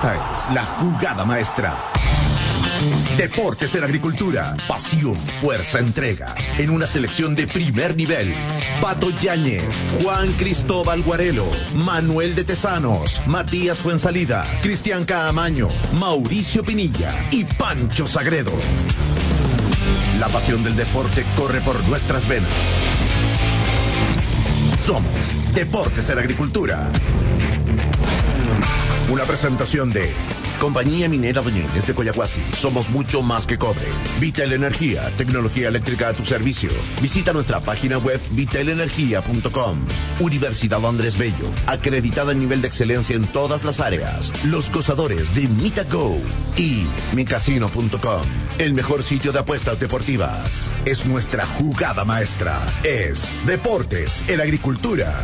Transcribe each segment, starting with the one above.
Esta es la jugada maestra. Deportes en Agricultura, pasión, fuerza, entrega, en una selección de primer nivel. Pato Yáñez, Juan Cristóbal Guarelo, Manuel de Tesanos, Matías Fuensalida, Cristian Caamaño, Mauricio Pinilla y Pancho Sagredo. La pasión del deporte corre por nuestras venas. Somos Deportes en Agricultura. Una presentación de Compañía Minera Doñínez de Coyahuasi. Somos mucho más que cobre. Vitel Energía, tecnología eléctrica a tu servicio. Visita nuestra página web vitelenergia.com. Universidad Andrés Bello, acreditada en nivel de excelencia en todas las áreas. Los gozadores de MitaGo y micasino.com. El mejor sitio de apuestas deportivas. Es nuestra jugada maestra. Es Deportes en Agricultura.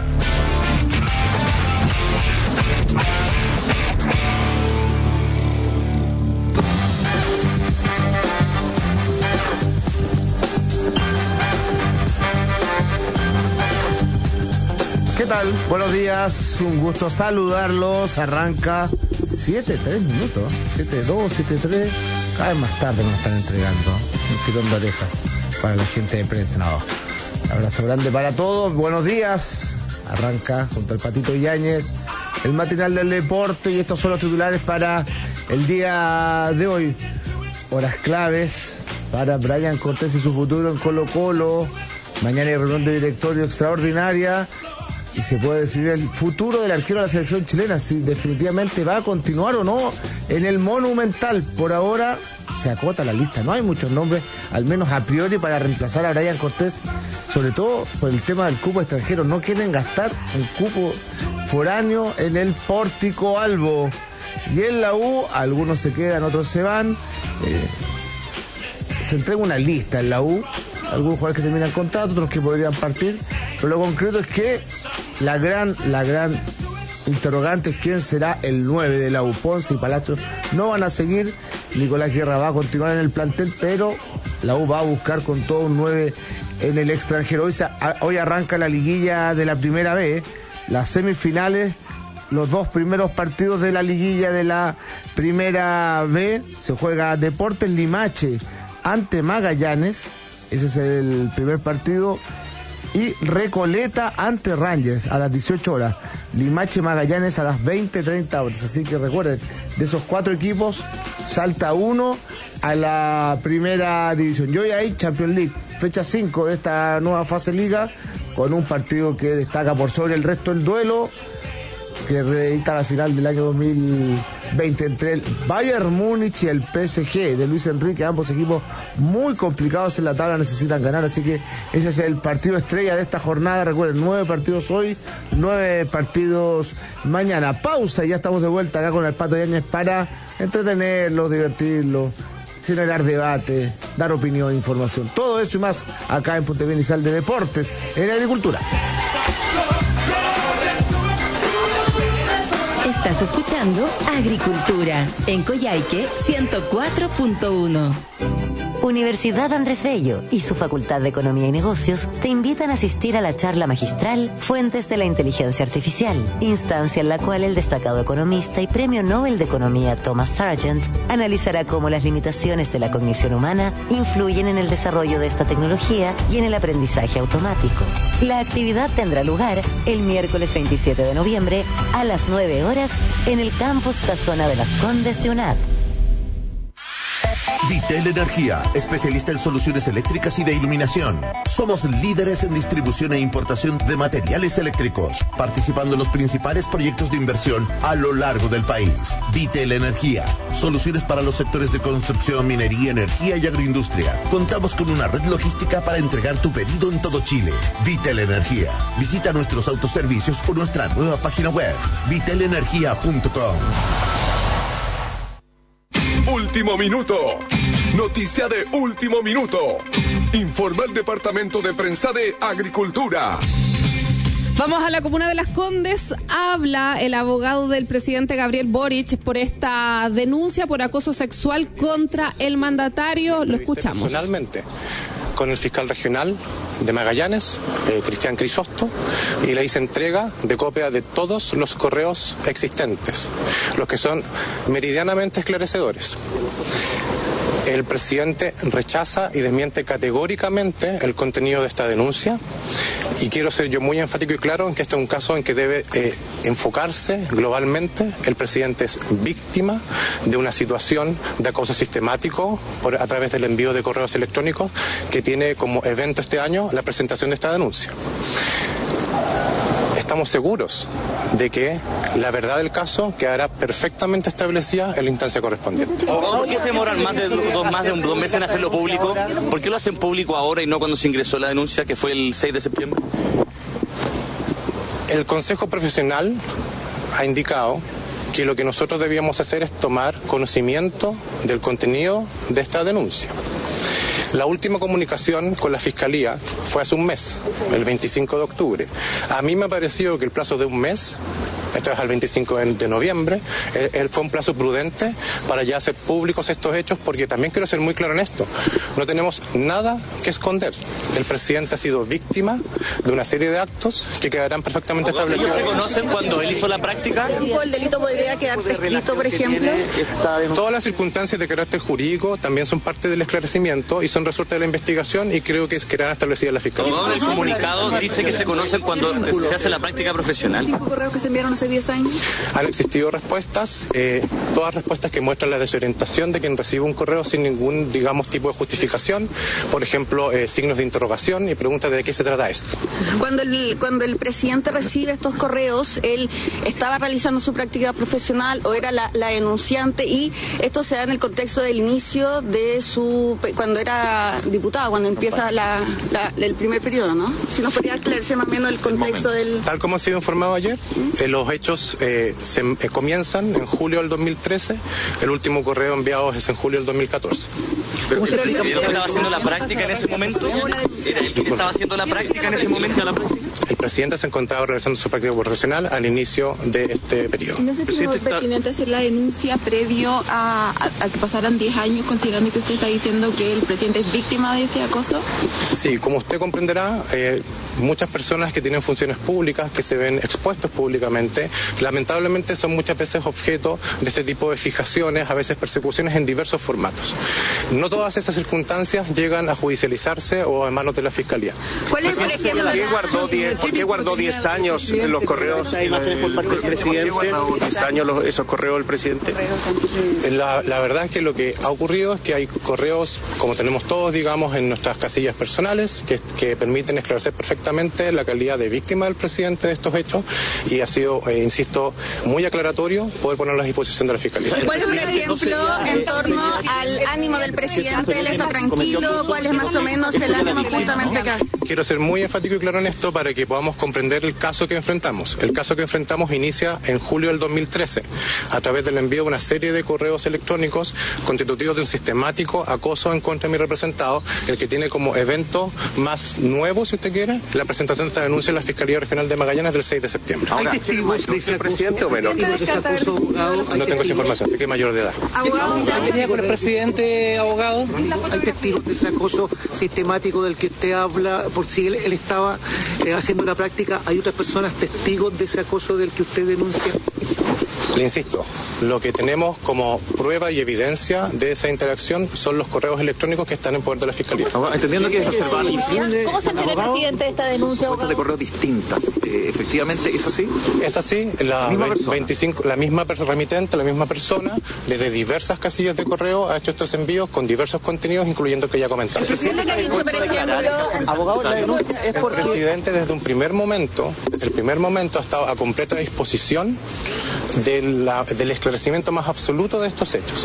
¿Qué tal? Buenos días, un gusto saludarlos. Arranca 7:03 minutos, 7:02, 7:03. Cada vez más tarde nos están entregando un tirón de oreja para la gente de prensa. No. Abrazo grande para todos, buenos días. Arranca junto al Patito Yáñez el matinal del deporte y estos son los titulares para el día de hoy. Horas claves para Brian Cortés y su futuro en Colo-Colo. Mañana hay reunión de directorio extraordinaria y se puede definir el futuro del arquero de la selección chilena, si definitivamente va a continuar o no en el Monumental. Por ahora se acota la lista, no hay muchos nombres, al menos a priori, para reemplazar a Brian Cortés, sobre todo por el tema del cupo extranjero. No quieren gastar un cupo foráneo en el Pórtico Albo. Y en la U, algunos se quedan, otros se van. Se entrega una lista en la U, algunos jugadores que terminan contrato, otros que podrían partir, pero lo concreto es que la gran interrogante es quién será el 9 de la U. Ponce y Palacio no van a seguir, Nicolás Guerra va a continuar en el plantel, pero la U va a buscar con todo un 9 en el extranjero. Hoy arranca la liguilla de la Primera B, las semifinales, los dos primeros partidos de la liguilla de la Primera B. Se juega Deportes Limache ante Magallanes, ese es el primer partido, y Recoleta ante Rangers a las 18 horas. Limache Magallanes a las 20:30 horas. Así que recuerden, de esos 4 equipos salta uno a la primera división. Y hoy hay Champions League, fecha 5 de esta nueva fase liga, con un partido que destaca por sobre el resto, el duelo que reedita la final del año 2020 entre el Bayern Múnich y el PSG de Luis Enrique. Ambos equipos muy complicados en la tabla, necesitan ganar, así que ese es el partido estrella de esta jornada. Recuerden, 9 partidos hoy, 9 partidos mañana. Pausa y ya estamos de vuelta acá con el Pato Yáñez para entretenerlos, divertirlos, generar debate, dar opinión, información, todo eso y más acá en Punta Bien y Sal de Deportes en Agricultura. Estás escuchando Agricultura en Coyhaique 104.1. Universidad Andrés Bello y su Facultad de Economía y Negocios te invitan a asistir a la charla magistral Fuentes de la Inteligencia Artificial, instancia en la cual el destacado economista y premio Nobel de Economía Thomas Sargent analizará cómo las limitaciones de la cognición humana influyen en el desarrollo de esta tecnología y en el aprendizaje automático. La actividad tendrá lugar el miércoles 27 de noviembre a las 9 horas en el campus Casona de las Condes de UNAD. Vitel Energía, especialista en soluciones eléctricas y de iluminación. Somos líderes en distribución e importación de materiales eléctricos, participando en los principales proyectos de inversión a lo largo del país. Vitel Energía, soluciones para los sectores de construcción, minería, energía y agroindustria. Contamos con una red logística para entregar tu pedido en todo Chile. Vitel Energía. Visita nuestros autoservicios o nuestra nueva página web, vitelenergia.com. Último minuto. Noticia de último minuto. Informa el Departamento de Prensa de Agricultura. Vamos a la comuna de Las Condes. Habla el abogado del presidente Gabriel Boric por esta denuncia por acoso sexual contra el mandatario. Lo escuchamos. Personalmente, con el fiscal regional de Magallanes, Cristian Crisosto, y le hice entrega de copia de todos los correos existentes, los que son meridianamente esclarecedores. El presidente rechaza y desmiente categóricamente el contenido de esta denuncia, y quiero ser yo muy enfático y claro en que este es un caso en que debe enfocarse globalmente. El presidente es víctima de una situación de acoso sistemático a través del envío de correos electrónicos que tiene como evento este año la presentación de esta denuncia. Estamos seguros de que la verdad del caso quedará perfectamente establecida en la instancia correspondiente. ¿Por qué se demoran más de 2 meses en hacerlo público? ¿Por qué lo hacen público ahora y no cuando se ingresó la denuncia, que fue el 6 de septiembre? El Consejo Profesional ha indicado que lo que nosotros debíamos hacer es tomar conocimiento del contenido de esta denuncia. La última comunicación con la Fiscalía fue hace un mes, el 25 de octubre. A mí me ha parecido que el plazo de un mes, esto es al 25 de noviembre, fue un plazo prudente para ya hacer públicos estos hechos, porque también quiero ser muy claro en esto. No tenemos nada que esconder. El presidente ha sido víctima de una serie de actos que quedarán perfectamente establecidos. ¿Ellos se conocen cuando él hizo la práctica? ¿El delito podría quedar prescrito, por ejemplo? Todas las circunstancias de carácter jurídico también son parte del esclarecimiento y son resultado de la investigación, y creo que quedarán establecidas la Fiscalía. El comunicado dice que se conocen cuando se hace la práctica profesional. ¿5 correos que se enviaron hace 10 años? Han existido respuestas, todas respuestas que muestran la desorientación de quien recibe un correo sin ningún, digamos, tipo de justificación. Por ejemplo, signos de interrogación y preguntas de qué se trata esto. Cuando el presidente recibe estos correos, él estaba realizando su práctica profesional o era la denunciante, y esto se da en el contexto del inicio de cuando era diputado, cuando empieza el primer periodo, ¿no? Si nos podría esclarecer más o menos el contexto del... Tal como ha sido informado ayer, los hechos comienzan en julio del 2013, el último correo enviado es en julio del 2014. ¿Pero él estaba haciendo la práctica en ese momento? ¿Era él que estaba haciendo la práctica en ese momento? El presidente se encontraba realizando su práctica profesional al inicio de este periodo. ¿No se estuvo pertinente hacer la denuncia previo a que pasaran 10 años, considerando que usted está diciendo que el presidente es víctima de este acoso? Sí, como usted comprenderá, muchas personas que tienen funciones públicas, que se ven expuestos públicamente, lamentablemente son muchas veces objeto de este tipo de fijaciones, a veces persecuciones en diversos formatos. No todas esas circunstancias llegan a judicializarse o a manos de la Fiscalía. ¿Cuál es, por ejemplo, ¿Por qué guardó 10 años en los correos del presidente? 10 años esos correos del presidente. La verdad es que lo que ha ocurrido es que hay correos, como tenemos todos, digamos, en nuestras casillas personales, que permiten esclarecer perfectamente la calidad de víctima del presidente de estos hechos, y ha sido, insisto, muy aclaratorio poder ponerlo a disposición de la Fiscalía. ¿Cuál es un ejemplo en torno al ánimo del presidente? ¿Él está tranquilo? ¿Cuál es más o menos el ánimo justamente que hace? Quiero ser muy enfático y claro en esto para que podamos comprender el caso que enfrentamos. El caso que enfrentamos inicia en julio del 2013 a través del envío de una serie de correos electrónicos constitutivos de un sistemático acoso en contra de mi representado, el que tiene como evento más nuevo, si usted quiere, la presentación de esta denuncia en la Fiscalía Regional de Magallanes del 6 de septiembre. Ahora, ¿hay testigos del presidente o menos? No tengo esa información, así que mayor de edad. ¿Tenía por el presidente, abogado? ¿Hay testigos de ese acoso sistemático del que usted habla? Por si él estaba haciendo la práctica, ¿hay otras personas testigos de ese acoso del que usted denuncia? Le insisto, lo que tenemos como prueba y evidencia de esa interacción son los correos electrónicos que están en poder de la Fiscalía. Entendiendo que es observar. ¿Cómo se entera el presidente de esta denuncia? Fuentes de correos distintas. ¿Efectivamente es así? Es así. La misma remitente, la misma persona, desde diversas casillas de correo ha hecho estos envíos con diversos contenidos, incluyendo el que ya comentamos. ¿El presidente que ha dicho, por ejemplo? Abogado, la denuncia es porque... El presidente desde el primer momento ha estado a completa disposición del esclarecimiento más absoluto de estos hechos.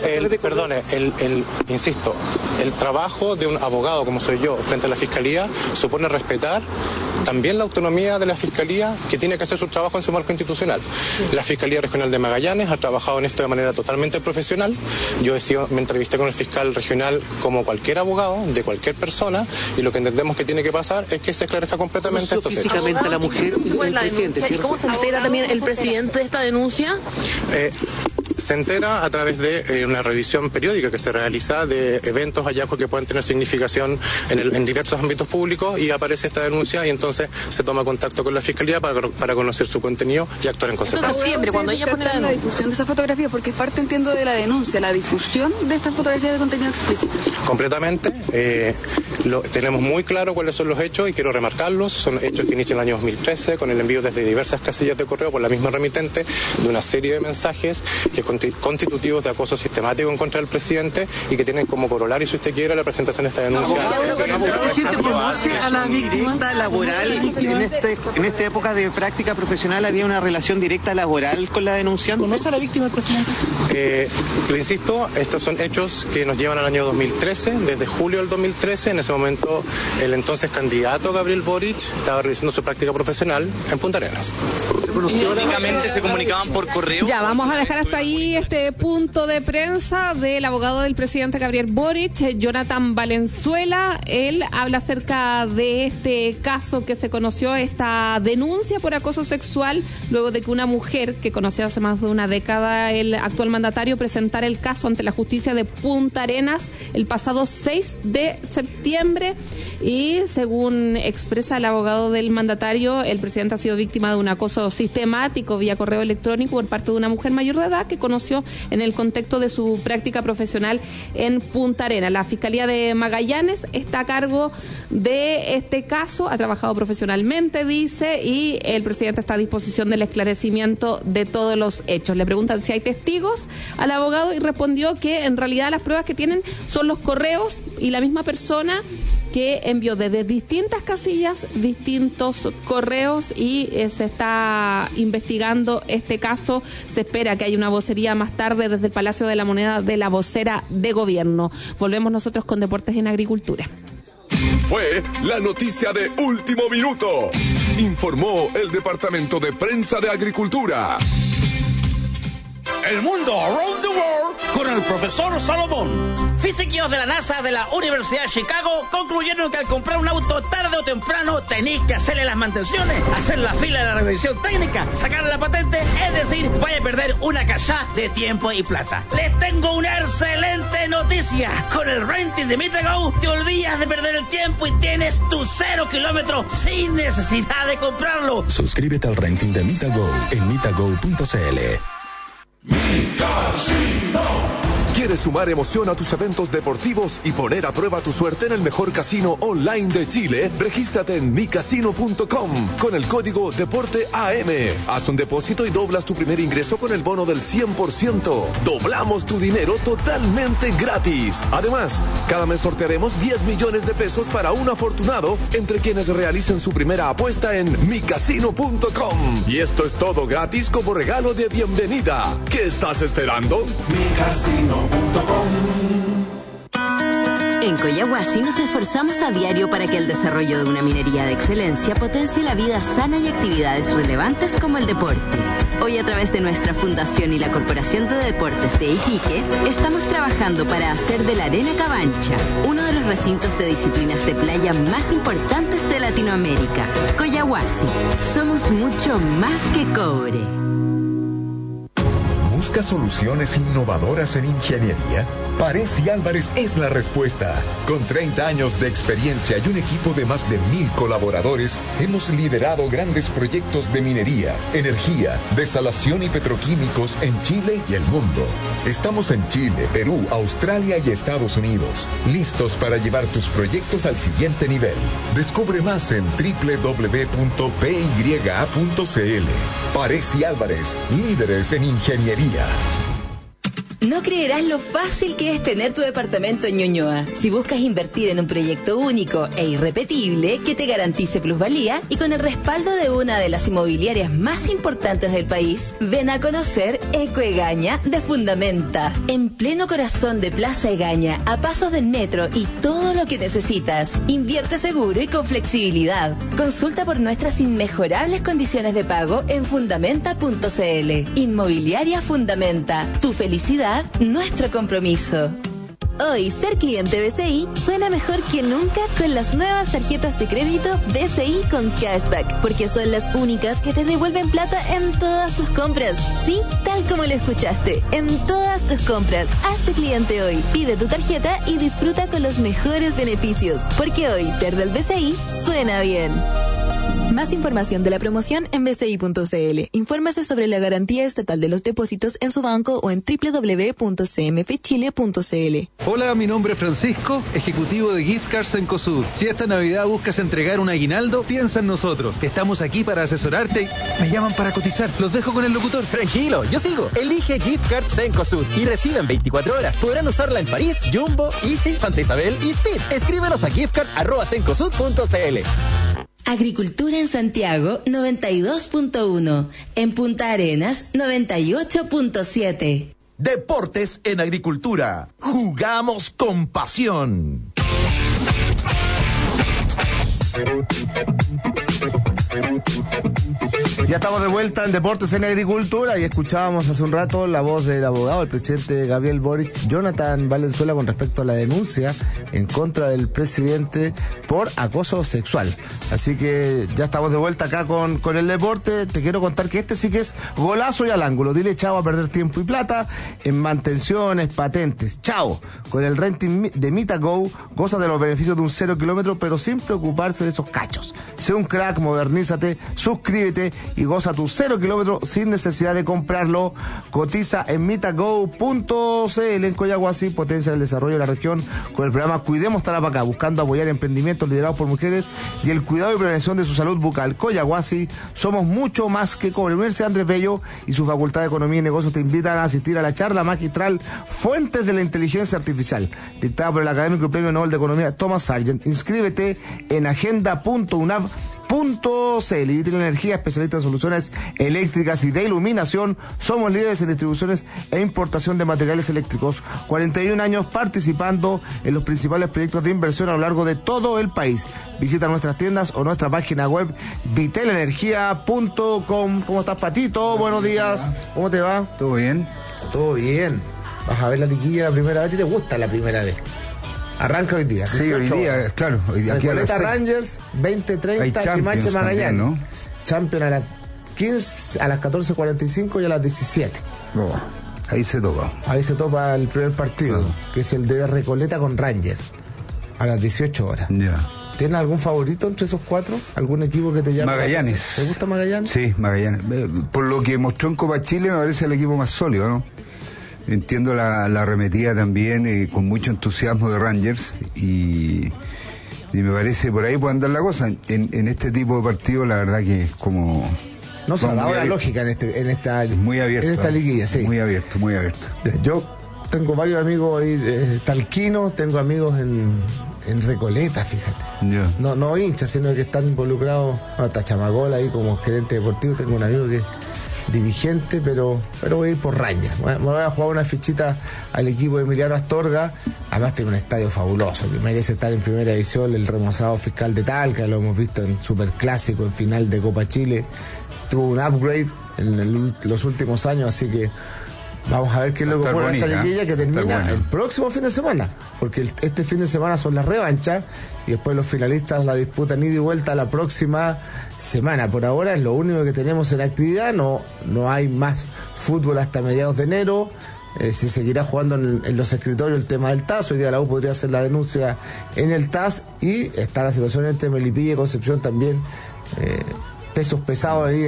Insisto, el trabajo de un abogado como soy yo frente a la Fiscalía supone respetar también la autonomía de la Fiscalía, que tiene que hacer su trabajo en su marco institucional. La Fiscalía Regional de Magallanes ha trabajado en esto de manera totalmente profesional. Yo me entrevisté con el fiscal regional como cualquier abogado, de cualquier persona, y lo que entendemos que tiene que pasar es que se esclarezca completamente estos hechos. Físicamente a la mujer y el presidente, ¿Y cómo se entera también el presidente de esta denuncia? Se entera a través de una revisión periódica que se realiza de eventos, hallazgos que pueden tener significación en diversos ámbitos públicos, y aparece esta denuncia, y entonces se toma contacto con la Fiscalía para conocer su contenido y actuar en consecuencia. Esto es septiembre, cuando ella pone la difusión de esa fotografía, porque es parte, entiendo, de la denuncia, la difusión de esta fotografía de contenido explícito. Completamente. Tenemos muy claro cuáles son los hechos y quiero remarcarlos. Son hechos que inician el año 2013 con el envío desde diversas casillas de correo por la misma remitente de una serie de mensajes que constitutivos de acoso sistemático en contra del presidente y que tienen como corolario, si usted quiere, la presentación de esta denuncia. ¿Conoce a la víctima laboral? En esta época de práctica profesional había una relación directa laboral con la denunciante. ¿Conoce a la víctima, presidente? Le insisto, estos son hechos que nos llevan al año 2013, desde julio del 2013. En ese momento, el entonces candidato Gabriel Boric estaba realizando su práctica profesional en Punta Arenas. ¿Únicamente se comunicaban por correo? Ya, vamos a dejar hasta ahí este punto de prensa del abogado del presidente Gabriel Boric, Jonathan Valenzuela. Él habla acerca de este caso que se conoció, esta denuncia por acoso sexual, luego de que una mujer que conoció hace más de una década el actual mandatario presentara el caso ante la justicia de Punta Arenas el pasado 6 de septiembre. Y según expresa el abogado del mandatario, el presidente ha sido víctima de un acoso sistemático vía correo electrónico por parte de una mujer mayor de edad que conoció en el contexto de su práctica profesional en Punta Arenas. La Fiscalía de Magallanes está a cargo de este caso, ha trabajado profesionalmente, dice, y el presidente está a disposición del esclarecimiento de todos los hechos. Le preguntan si hay testigos al abogado y respondió que en realidad las pruebas que tienen son los correos y la misma persona que envió desde distintas casillas, distintos correos, y se está investigando este caso. Se espera que haya una vocería más tarde desde el Palacio de la Moneda de la vocera de gobierno. Volvemos nosotros con Deportes en Agricultura. Fue la noticia de último minuto. Informó el Departamento de Prensa de Agricultura. El mundo around the world con el profesor Salomón. Físicos de la NASA de la Universidad de Chicago concluyeron que al comprar un auto tarde o temprano tenéis que hacerle las mantenciones, hacer la fila de la revisión técnica, sacarle la patente, es decir, vaya a perder una cachá de tiempo y plata. Les tengo una excelente noticia. Con el renting de Mitago te olvidas de perder el tiempo y tienes tu 0 kilómetros sin necesidad de comprarlo. Suscríbete al renting de Mitago en mitago.cl. ¿Quieres sumar emoción a tus eventos deportivos y poner a prueba tu suerte en el mejor casino online de Chile? Regístrate en micasino.com con el código DEPORTEAM. Haz un depósito y doblas tu primer ingreso con el bono del 100%. Doblamos tu dinero totalmente gratis. Además, cada mes sortearemos 10 millones de pesos para un afortunado entre quienes realicen su primera apuesta en micasino.com. Y esto es todo gratis como regalo de bienvenida. ¿Qué estás esperando? Micasino.com. En Coyahuasi nos esforzamos a diario para que el desarrollo de una minería de excelencia potencie la vida sana y actividades relevantes como el deporte. Hoy, a través de nuestra fundación y la Corporación de Deportes de Iquique, estamos trabajando para hacer de la Arena Cabancha uno de los recintos de disciplinas de playa más importantes de Latinoamérica. Coyahuasi, somos mucho más que cobre. ¿Busca soluciones innovadoras en ingeniería? Paresi Álvarez es la respuesta. Con 30 años de experiencia y un equipo de más de 1,000 colaboradores, hemos liderado grandes proyectos de minería, energía, desalación y petroquímicos en Chile y el mundo. Estamos en Chile, Perú, Australia y Estados Unidos, listos para llevar tus proyectos al siguiente nivel. Descubre más en www.pya.cl. Paresi Álvarez, líderes en ingeniería. No creerás lo fácil que es tener tu departamento en Ñuñoa. Si buscas invertir en un proyecto único e irrepetible que te garantice plusvalía y con el respaldo de una de las inmobiliarias más importantes del país, ven a conocer Eco Egaña de Fundamenta. En pleno corazón de Plaza Egaña, a pasos del metro y todo lo que necesitas. Invierte seguro y con flexibilidad. Consulta por nuestras inmejorables condiciones de pago en fundamenta.cl. Inmobiliaria Fundamenta. Tu felicidad, nuestro compromiso. Hoy, ser cliente BCI suena mejor que nunca con las nuevas tarjetas de crédito BCI con cashback, porque son las únicas que te devuelven plata en todas tus compras. Sí, tal como lo escuchaste, en todas tus compras. Hazte cliente hoy, pide tu tarjeta y disfruta con los mejores beneficios, porque hoy ser del BCI suena bien. Más información de la promoción en bci.cl. Infórmese sobre la garantía estatal de los depósitos en su banco o en www.cmfchile.cl. Hola, mi nombre es Francisco, ejecutivo de Gift Cards Cencosud. Si esta Navidad buscas entregar un aguinaldo, piensa en nosotros. Estamos aquí para asesorarte y me llaman para cotizar. Los dejo con el locutor. Tranquilo, yo sigo. Elige Gift Cards Cencosud y recibe en 24 horas. Podrán usarla en París, Jumbo, Easy, Santa Isabel y Speed. Escríbenos a giftcard@cencosud.cl. Agricultura en Santiago 92.1, en Punta Arenas 98.7. Deportes en agricultura. Jugamos con pasión. Ya estamos de vuelta en Deportes en Agricultura y escuchábamos hace un rato la voz del abogado, el presidente Gabriel Boric, Jonathan Valenzuela, con respecto a la denuncia en contra del presidente por acoso sexual. Así que ya estamos de vuelta acá con el deporte. Te quiero contar que este sí que es golazo y al ángulo. Dile chao a perder tiempo y plata en mantenciones, patentes. Chao. Con el renting de MitaGo goza de los beneficios de un 0 kilómetro, pero sin preocuparse de esos cachos. Sé un crack, modernízate, suscríbete y goza tu 0 kilómetro sin necesidad de comprarlo. Cotiza en mitago.cl. En Coyahuasi potencia el desarrollo de la región con el programa Cuidemos Tarapacá, buscando apoyar emprendimientos liderados por mujeres y el cuidado y prevención de su salud bucal. Coyahuasi, somos mucho más que cobre. Universidad Andrés Bello y su Facultad de Economía y Negocios te invitan a asistir a la charla magistral Fuentes de la Inteligencia Artificial, dictada por el académico y premio Nobel de Economía Thomas Sargent. Inscríbete en agenda.unav.cl. Vital Energía, especialista en soluciones eléctricas y de iluminación. Somos líderes en distribuciones e importación de materiales eléctricos. 41 años participando en los principales proyectos de inversión a lo largo de todo el país. Visita nuestras tiendas o nuestra página web vitalenergia.com. ¿Cómo estás, Patito? Buenos días. ¿Cómo te va? ¿Todo bien? Todo bien. ¿Vas a ver la liguilla la primera vez? ¿A ti te gusta la primera vez? Arranca hoy día. Sí, hoy día, horas. Claro. Hoy día aquí Recoleta Rangers, 20:30, Limache Magallanes, ¿no? Champion a las 15, a las 14:45 y a las 17. Oh, ahí se topa. Ahí se topa el primer partido, que es el de Recoleta con Rangers, a las 18 horas. Ya. ¿Tienes algún favorito entre esos cuatro? ¿Algún equipo que te llame? Magallanes. ¿Te gusta Magallanes? Sí, Magallanes. Por lo que mostró en Copa Chile, me parece el equipo más sólido, ¿no? Entiendo la arremetida también, con mucho entusiasmo de Rangers, y me parece por ahí puede andar la cosa. En este tipo de partidos, la verdad que es como... No se ha dado la lógica en esta muy abierto, en esta liguilla, sí. Muy abierto, muy abierto. Yo tengo varios amigos ahí talquinos, tengo amigos en Recoleta, fíjate. Yeah. No hinchas, sino que están involucrados. Hasta Chamagol ahí como gerente deportivo. Tengo un amigo que es dirigente, pero voy a ir por Rangers. Me voy a jugar una fichita al equipo de Emiliano Astorga. Además tiene un estadio fabuloso que merece estar en primera división. El remozado fiscal de Talca, lo hemos visto en Superclásico, en final de Copa Chile. Tuvo un upgrade en los últimos años, así que vamos a ver qué es lo que ocurre en esta liguilla que termina el próximo fin de semana, porque este fin de semana son las revanchas y después los finalistas la disputan ida y vuelta la próxima semana. Por ahora es lo único que tenemos en actividad, no hay más fútbol hasta mediados de enero. Se seguirá jugando en los escritorios el tema del TAS. Hoy día la U podría hacer la denuncia en el TAS y está la situación entre Melipilla y Concepción también. Pesos pesados ahí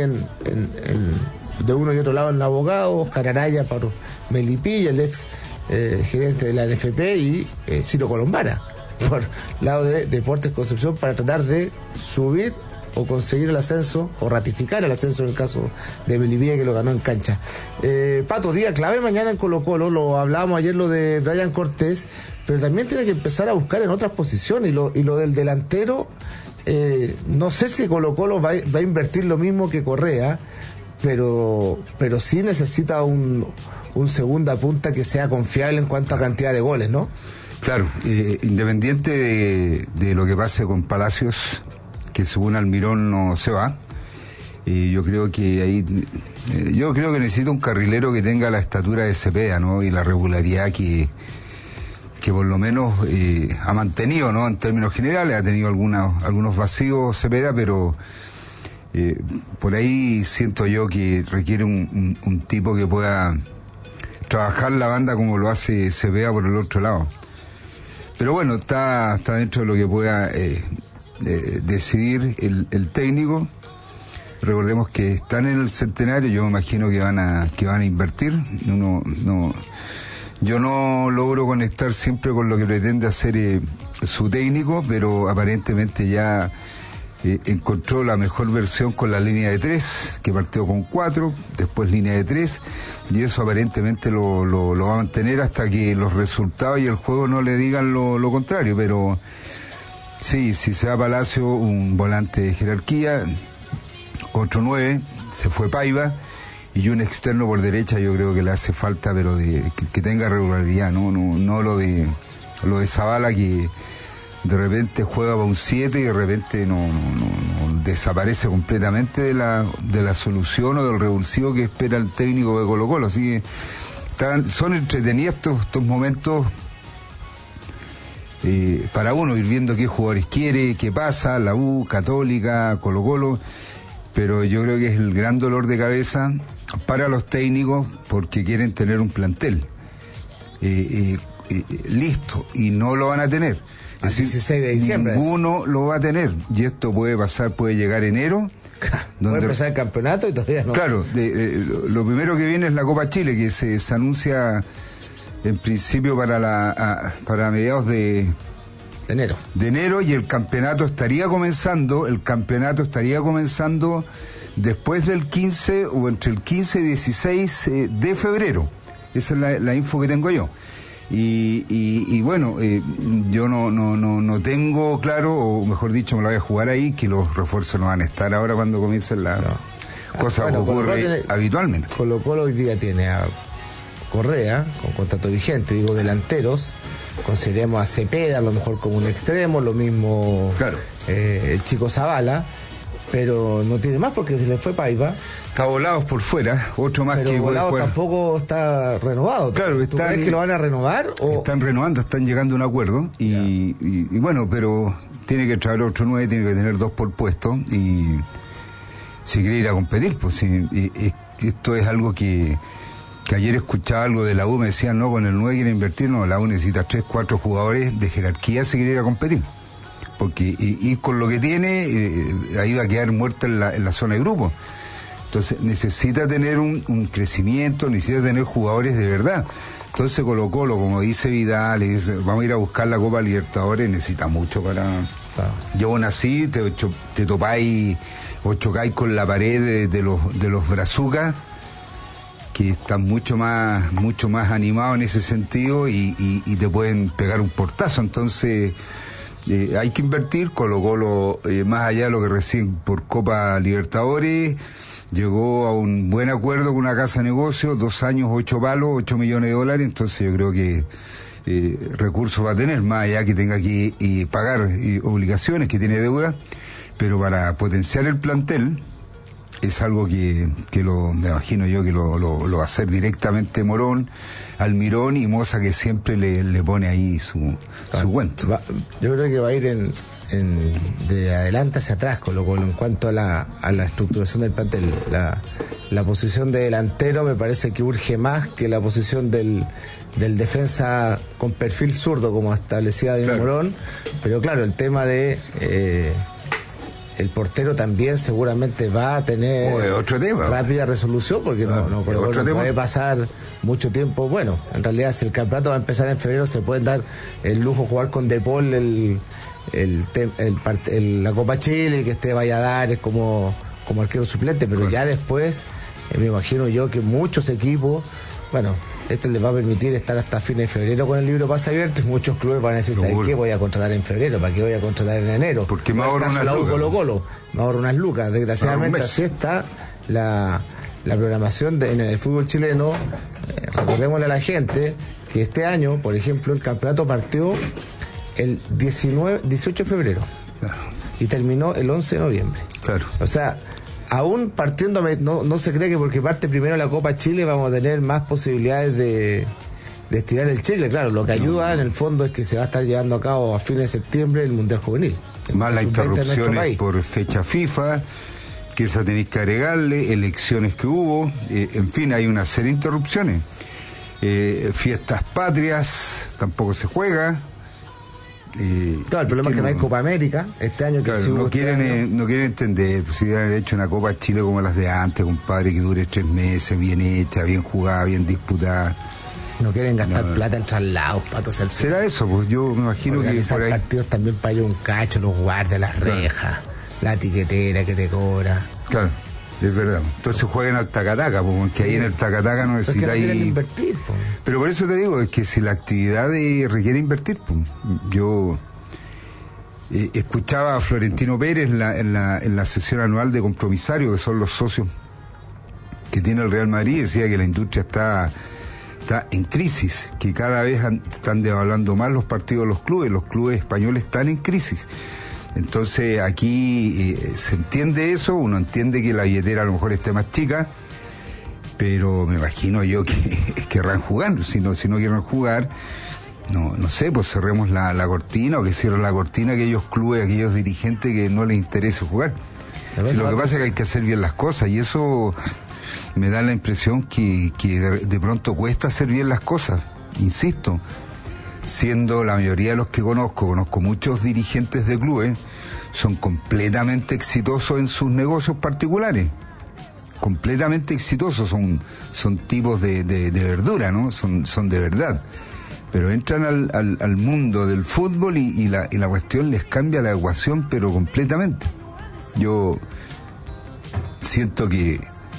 de uno y otro lado en el abogado, Oscar Araya para Melipilla, el ex gerente de la NFP, y Ciro Colombara por lado de Deportes Concepción, para tratar de subir o conseguir el ascenso o ratificar el ascenso en el caso de Melipilla, que lo ganó en cancha. Pato, día clave mañana en Colo-Colo. Lo hablábamos ayer, lo de Brian Cortés, pero también tiene que empezar a buscar en otras posiciones, y lo del delantero, no sé si Colo-Colo va a invertir lo mismo que Correa, pero sí necesita un segunda punta que sea confiable en cuanto a cantidad de goles, ¿no? Claro, independiente de lo que pase con Palacios, que según Almirón no se va, yo creo que necesita un carrilero que tenga la estatura de Cepeda, ¿no? Y la regularidad que por lo menos ha mantenido, ¿no? En términos generales, ha tenido algunos vacíos Cepeda, pero por ahí siento yo que requiere un tipo que pueda trabajar la banda como lo hace Cepeda por el otro lado. Pero bueno, está dentro de lo que pueda decidir el técnico. Recordemos que están en el centenario, yo me imagino que van a invertir. Yo no logro conectar siempre con lo que pretende hacer su técnico, pero aparentemente ya encontró la mejor versión con la línea de 3, que partió con 4, después línea de 3, y eso aparentemente lo va a mantener hasta que los resultados y el juego no le digan lo contrario. Pero sí, si se va a Palacio, un volante de jerarquía, otro 9, se fue Paiva, y un externo por derecha yo creo que le hace falta, pero que tenga regularidad, no lo de Zavala, que de repente juega para un 7 y de repente no desaparece completamente de la solución o del revulsivo que espera el técnico de Colo-Colo. Así que son entretenidos estos momentos para uno ir viendo qué jugadores quiere, qué pasa, la U, Católica, Colo-Colo, pero yo creo que es el gran dolor de cabeza para los técnicos, porque quieren tener un plantel listo, y no lo van a tener. El 16 de diciembre. Ninguno lo va a tener, y esto puede pasar, puede llegar enero. Puede empezar el campeonato y todavía no. Claro, lo primero que viene es la Copa Chile, que se anuncia en principio para mediados de enero, y el campeonato estaría comenzando después del 15 o entre el 15 y 16 de febrero. Esa es la info que tengo yo. Y bueno, yo no tengo claro, o mejor dicho, me lo voy a jugar ahí, que los refuerzos no van a estar ahora cuando comiencen la cosa que ocurre habitualmente. Colo-Colo hoy día tiene a Correa con contrato vigente, digo, delanteros. Consideremos a Cepeda a lo mejor como un extremo, lo mismo el chico Zavala, pero no tiene más porque se le fue Paiva. Está Volados por fuera, otro más, pero que Volados tampoco está renovado. Claro, ¿Tú crees que lo van a renovar? Están renovando, están llegando a un acuerdo y bueno, pero tiene que traer otro 9, tiene que tener 2 por puesto, y si quiere ir a competir, pues esto es algo que ayer escuchaba algo de la U, me decían, no, con el 9 quiere invertir, no, la U necesita 3, 4 jugadores de jerarquía si quiere ir a competir, porque ir con lo que tiene, ahí va a quedar muerta en la zona de grupo. Entonces necesita tener un crecimiento, necesita tener jugadores de verdad. Entonces Colo-Colo, como dice Vidal, vamos a ir a buscar la Copa Libertadores, necesita mucho para... Yo aún así te topáis o chocáis con la pared de los brazucas, que están mucho más animados en ese sentido, y te pueden pegar un portazo. Entonces hay que invertir. Colo-Colo, más allá de lo que reciben por Copa Libertadores, llegó a un buen acuerdo con una casa de negocios, 2 años, 8 palos, 8 millones de dólares, entonces yo creo que recursos va a tener, más allá que tenga que pagar obligaciones, que tiene deuda, pero para potenciar el plantel es algo que me imagino yo que lo va a hacer directamente Morón, Almirón y Moza, que siempre le pone ahí su cuento. Yo creo que va a ir de adelante hacia atrás Colo-Colo en cuanto a la estructuración del plantel. La posición de delantero me parece que urge más que la posición del defensa con perfil zurdo, como establecía Daniel Morón, pero claro, el tema de el portero también seguramente va a tener otro tema, rápida resolución, porque no puede pasar mucho tiempo. Bueno, en realidad si el campeonato va a empezar en febrero, se pueden dar el lujo de jugar con De Paul la Copa Chile, que Valladares como arquero suplente, pero ya después me imagino yo que muchos equipos, bueno, esto les va a permitir estar hasta fines de febrero con el libro pase abierto, y muchos clubes van a decir, ¿sabes qué? Voy a contratar en febrero, ¿para qué voy a contratar en enero? Porque me ahorro unas lucas. Colo-Colo, me ahorro unas lucas. Desgraciadamente así está la programación en el fútbol chileno. Recordémosle a la gente que este año, por ejemplo, el campeonato partió el 18 de febrero y terminó el 11 de noviembre. O sea, aún partiendo, no se cree que porque parte primero la Copa Chile vamos a tener más posibilidades de de estirar el chicle. Claro, lo que ayuda en el fondo es que se va a estar llevando a cabo a fines de septiembre el Mundial Juvenil. Más las interrupciones por fecha FIFA, que esa tenéis que agregarle, elecciones que hubo, en fin, hay una serie de interrupciones. Fiestas patrias, tampoco se juega. Claro, el problema es que no hay Copa América este año. Que claro, no quieren entender, pues, si hubieran hecho una Copa Chile como las de antes, compadre, que dure 3 meses, bien hecha, bien jugada, bien disputada. No quieren gastar plata en traslados, Pato. ¿Será eso? Pues yo me imagino que por ahí... partidos también para un cacho, los guardias, las rejas, la tiquetera que te cobra. Claro, es verdad. Entonces jueguen al tacataca, porque ahí en el tacataca no necesitáis... invertir, pues. Pero por eso te digo, es que si la actividad requiere invertir, pues, yo... escuchaba a Florentino Pérez en la sesión anual de compromisarios, que son los socios que tiene el Real Madrid, decía que la industria está en crisis, que cada vez están devaluando más los partidos de los clubes españoles están en crisis. Entonces aquí se entiende eso, uno entiende que la billetera a lo mejor esté más chica, pero me imagino yo que querrán jugar. Si no quieren jugar, no sé, pues cerremos la cortina, o que cierren la cortina aquellos clubes, aquellos dirigentes que no les interese jugar. Si lo que pasa es que hay que hacer bien las cosas, y eso me da la impresión que de pronto cuesta hacer bien las cosas, insisto, siendo la mayoría de los que conozco muchos dirigentes de clubes, son completamente exitosos en sus negocios particulares, completamente exitosos, son tipos de verdura, ¿no? Son de verdad, pero entran al mundo del fútbol y la cuestión les cambia la ecuación, pero completamente. Yo siento que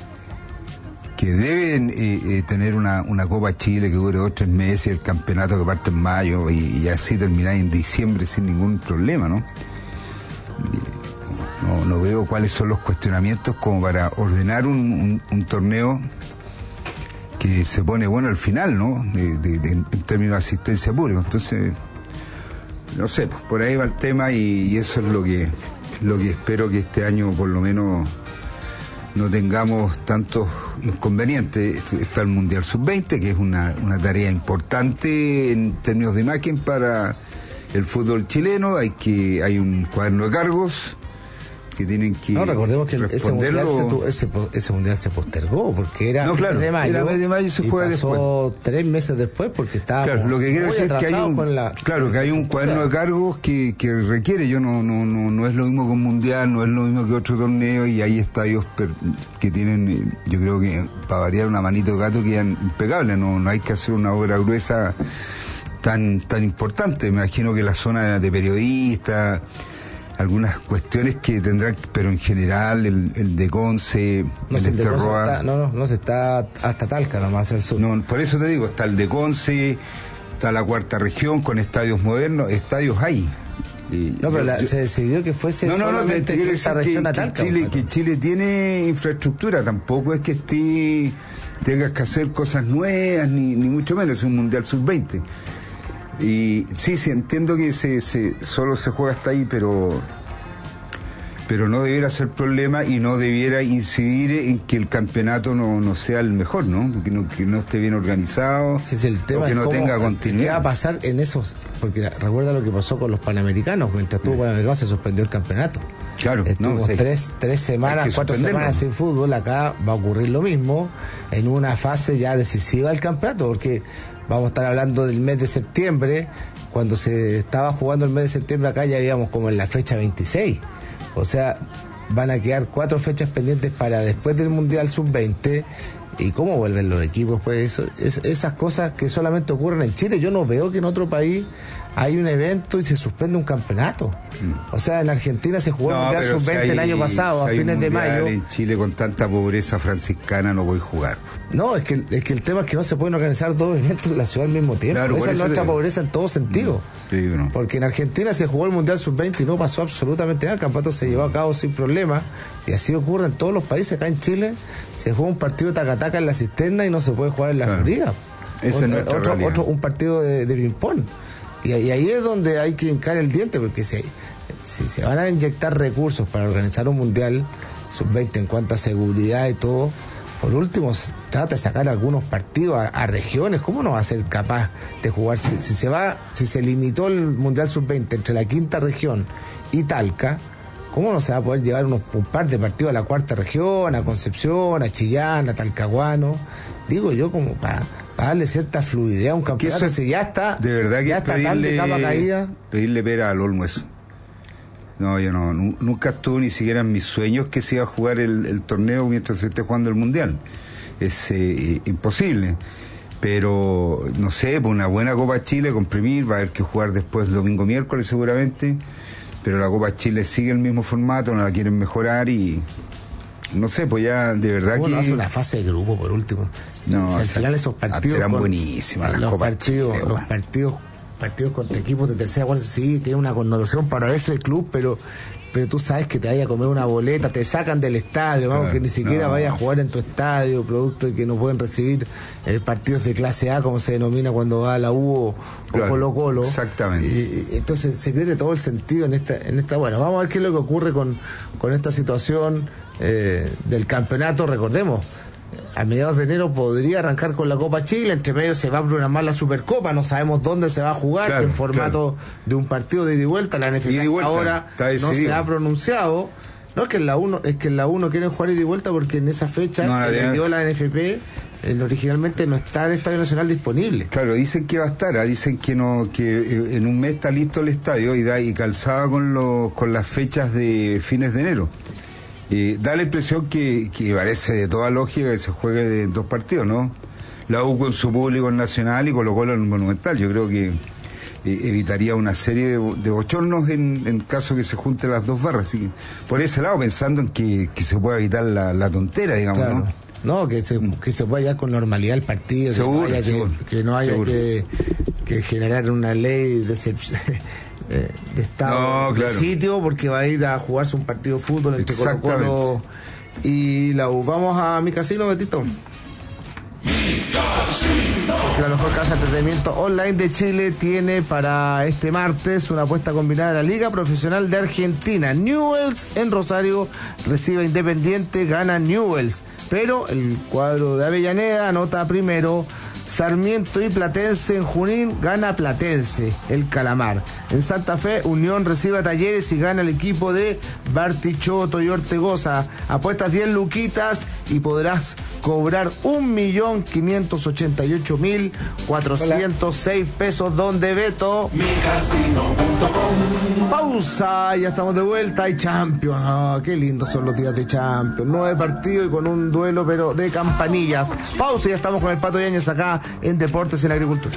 deben tener una Copa Chile que dure 2 o 3 meses, el campeonato que parte en mayo y así terminar en diciembre sin ningún problema, ¿no? No veo cuáles son los cuestionamientos como para ordenar un torneo que se pone bueno al final, ¿no? En términos de asistencia pública. Entonces, no sé, pues por ahí va el tema y eso es lo que espero, que este año por lo menos no tengamos tantos inconvenientes. Está el Mundial Sub-20, que es una tarea importante en términos de imagen para el fútbol chileno. Hay un cuaderno de cargos que tienen que recordemos que responderlo. ese mundial se postergó porque era mes de mayo. Era mes de mayo y se juega pasó después. 3 meses después porque estaba lo que quiero decir es que hay un cuaderno de cargos que requiere. Yo no es lo mismo que un mundial, no es lo mismo que otro torneo, y hay estadios que tienen, yo creo que para variar, una manito de gato, quedan impecables. No hay que hacer una obra gruesa tan importante. Me imagino que la zona de periodistas, algunas cuestiones que tendrán, pero en general el de Conce, el de Terroa... No se está hasta Talca, nomás hacia el sur. No, por eso te digo, está el de Conce, está la cuarta región con estadios modernos, estadios hay. Se decidió que fuese solamente esta región a Talca. Que Chile tiene infraestructura, tampoco es que tengas que hacer cosas nuevas, ni mucho menos, es un Mundial Sub-20. Y sí, entiendo que solo se juega hasta ahí, pero no debiera ser problema y no debiera incidir en que el campeonato no sea el mejor, ¿no? Que no esté bien organizado, el tema, o que no tenga continuidad. ¿Qué va a pasar en esos? Porque recuerda lo que pasó con los Panamericanos. Mientras estuvo Panamericanos se suspendió el campeonato. Claro, estuvimos 3 semanas, 4 semanas sin fútbol. Acá va a ocurrir lo mismo en una fase ya decisiva del campeonato, porque vamos a estar hablando del mes de septiembre. Cuando se estaba jugando el mes de septiembre acá ya íbamos como en la fecha 26. O sea, van a quedar 4 fechas pendientes para después del Mundial Sub-20. ¿Y cómo vuelven los equipos? Pues esas cosas que solamente ocurren en Chile. Yo no veo que en otro país hay un evento y se suspende un campeonato. O sea, en Argentina se jugó el Mundial Sub-20 el año pasado, a fines de mayo. En Chile, con tanta pobreza franciscana, no voy a jugar. No, es que el tema es que no se pueden organizar 2 eventos en la ciudad al mismo tiempo. Claro, esa es nuestra pobreza en todo sentido. Porque en Argentina se jugó el Mundial Sub-20 y no pasó absolutamente nada. El campeonato se llevó a cabo sin problema. Y así ocurre en todos los países. Acá en Chile se juega un partido de tacataca en la cisterna y no se puede jugar en la Florida. Esa es nuestra realidad. Un partido de ping-pong. Y ahí es donde hay que hincar el diente, porque si se van a inyectar recursos para organizar un Mundial Sub-20 en cuanto a seguridad y todo, por último, trata de sacar algunos partidos a regiones. ¿Cómo no va a ser capaz de jugar? Si se limitó el Mundial Sub-20 entre la quinta región y Talca, ¿cómo no se va a poder llevar un par de partidos a la cuarta región, a Concepción, a Chillán, a Talcahuano? Digo yo, como para darle cierta fluidez a un campeonato, si ya está, de verdad que ya está tan de capa caída. Pedirle pera al Olmo eso. No, yo nunca estuvo ni siquiera en mis sueños que se iba a jugar el torneo mientras se esté jugando el Mundial. Es imposible. Pero, no sé, por una buena Copa Chile, comprimir, va a haber que jugar después domingo, miércoles seguramente, pero la Copa Chile sigue el mismo formato, no la quieren mejorar y... No sé, pues ya de verdad que... hace una fase de grupo por último. No, al final esos partidos... Eran buenísimas las Copas Chile. Los partidos contra equipos de tercera, bueno, sí, tiene una connotación para ese club, pero tú sabes que te vaya a comer una boleta, te sacan del estadio, vamos, que ni siquiera vayas a jugar en tu estadio, producto de que no pueden recibir partidos de clase A, como se denomina cuando va a la U o Colo-Colo. Exactamente. Y entonces se pierde todo el sentido en esta. Bueno, vamos a ver qué es lo que ocurre con esta situación del campeonato. Recordemos, a mediados de enero podría arrancar con la Copa Chile, entre medio se va a programar la Supercopa, no sabemos dónde se va a jugar, si en formato de un partido de ida y vuelta, la NFP ahora no se ha pronunciado. No es que en la 1, no quieren jugar ida y vuelta porque en esa fecha que dio la NFP originalmente no está el Estadio Nacional disponible. Claro, dicen que va a estar, dicen que en un mes está listo el estadio y calzaba con las fechas de fines de enero. Da la impresión que parece de toda lógica que se juegue de 2 partidos, ¿no? La U con su público en Nacional y Colo-Colo en el Monumental. Yo creo que evitaría una serie de bochornos en caso que se junten las 2 barras. Así que, por ese lado, pensando en que se pueda evitar la tontera, digamos, claro. No, que se pueda llevar con normalidad el partido, seguro, que no haya que generar una ley de estado de sitio, porque va a ir a jugarse un partido de fútbol entre Colo-Colo y la U. Vamos a Mi Casino, Betito. La mejor casa de entretenimiento online de Chile tiene para este martes una apuesta combinada de la Liga Profesional de Argentina. Newell's en Rosario recibe a Independiente, gana Newell's, pero el cuadro de Avellaneda anota primero. Sarmiento y Platense en Junín, gana Platense, el Calamar. En Santa Fe, Unión recibe a Talleres y gana el equipo de Bartichotto y Ortegoza. Apuestas 10 luquitas y podrás cobrar 1.588.406 pesos. Donde Beto. Micasino.com. Pausa, ya estamos de vuelta. Hay Champions. Oh, qué lindos son los días de Champions. 9 partidos y con un duelo, pero de campanillas. Pausa, ya estamos con el Pato Yáñez acá en Deportes en Agricultura.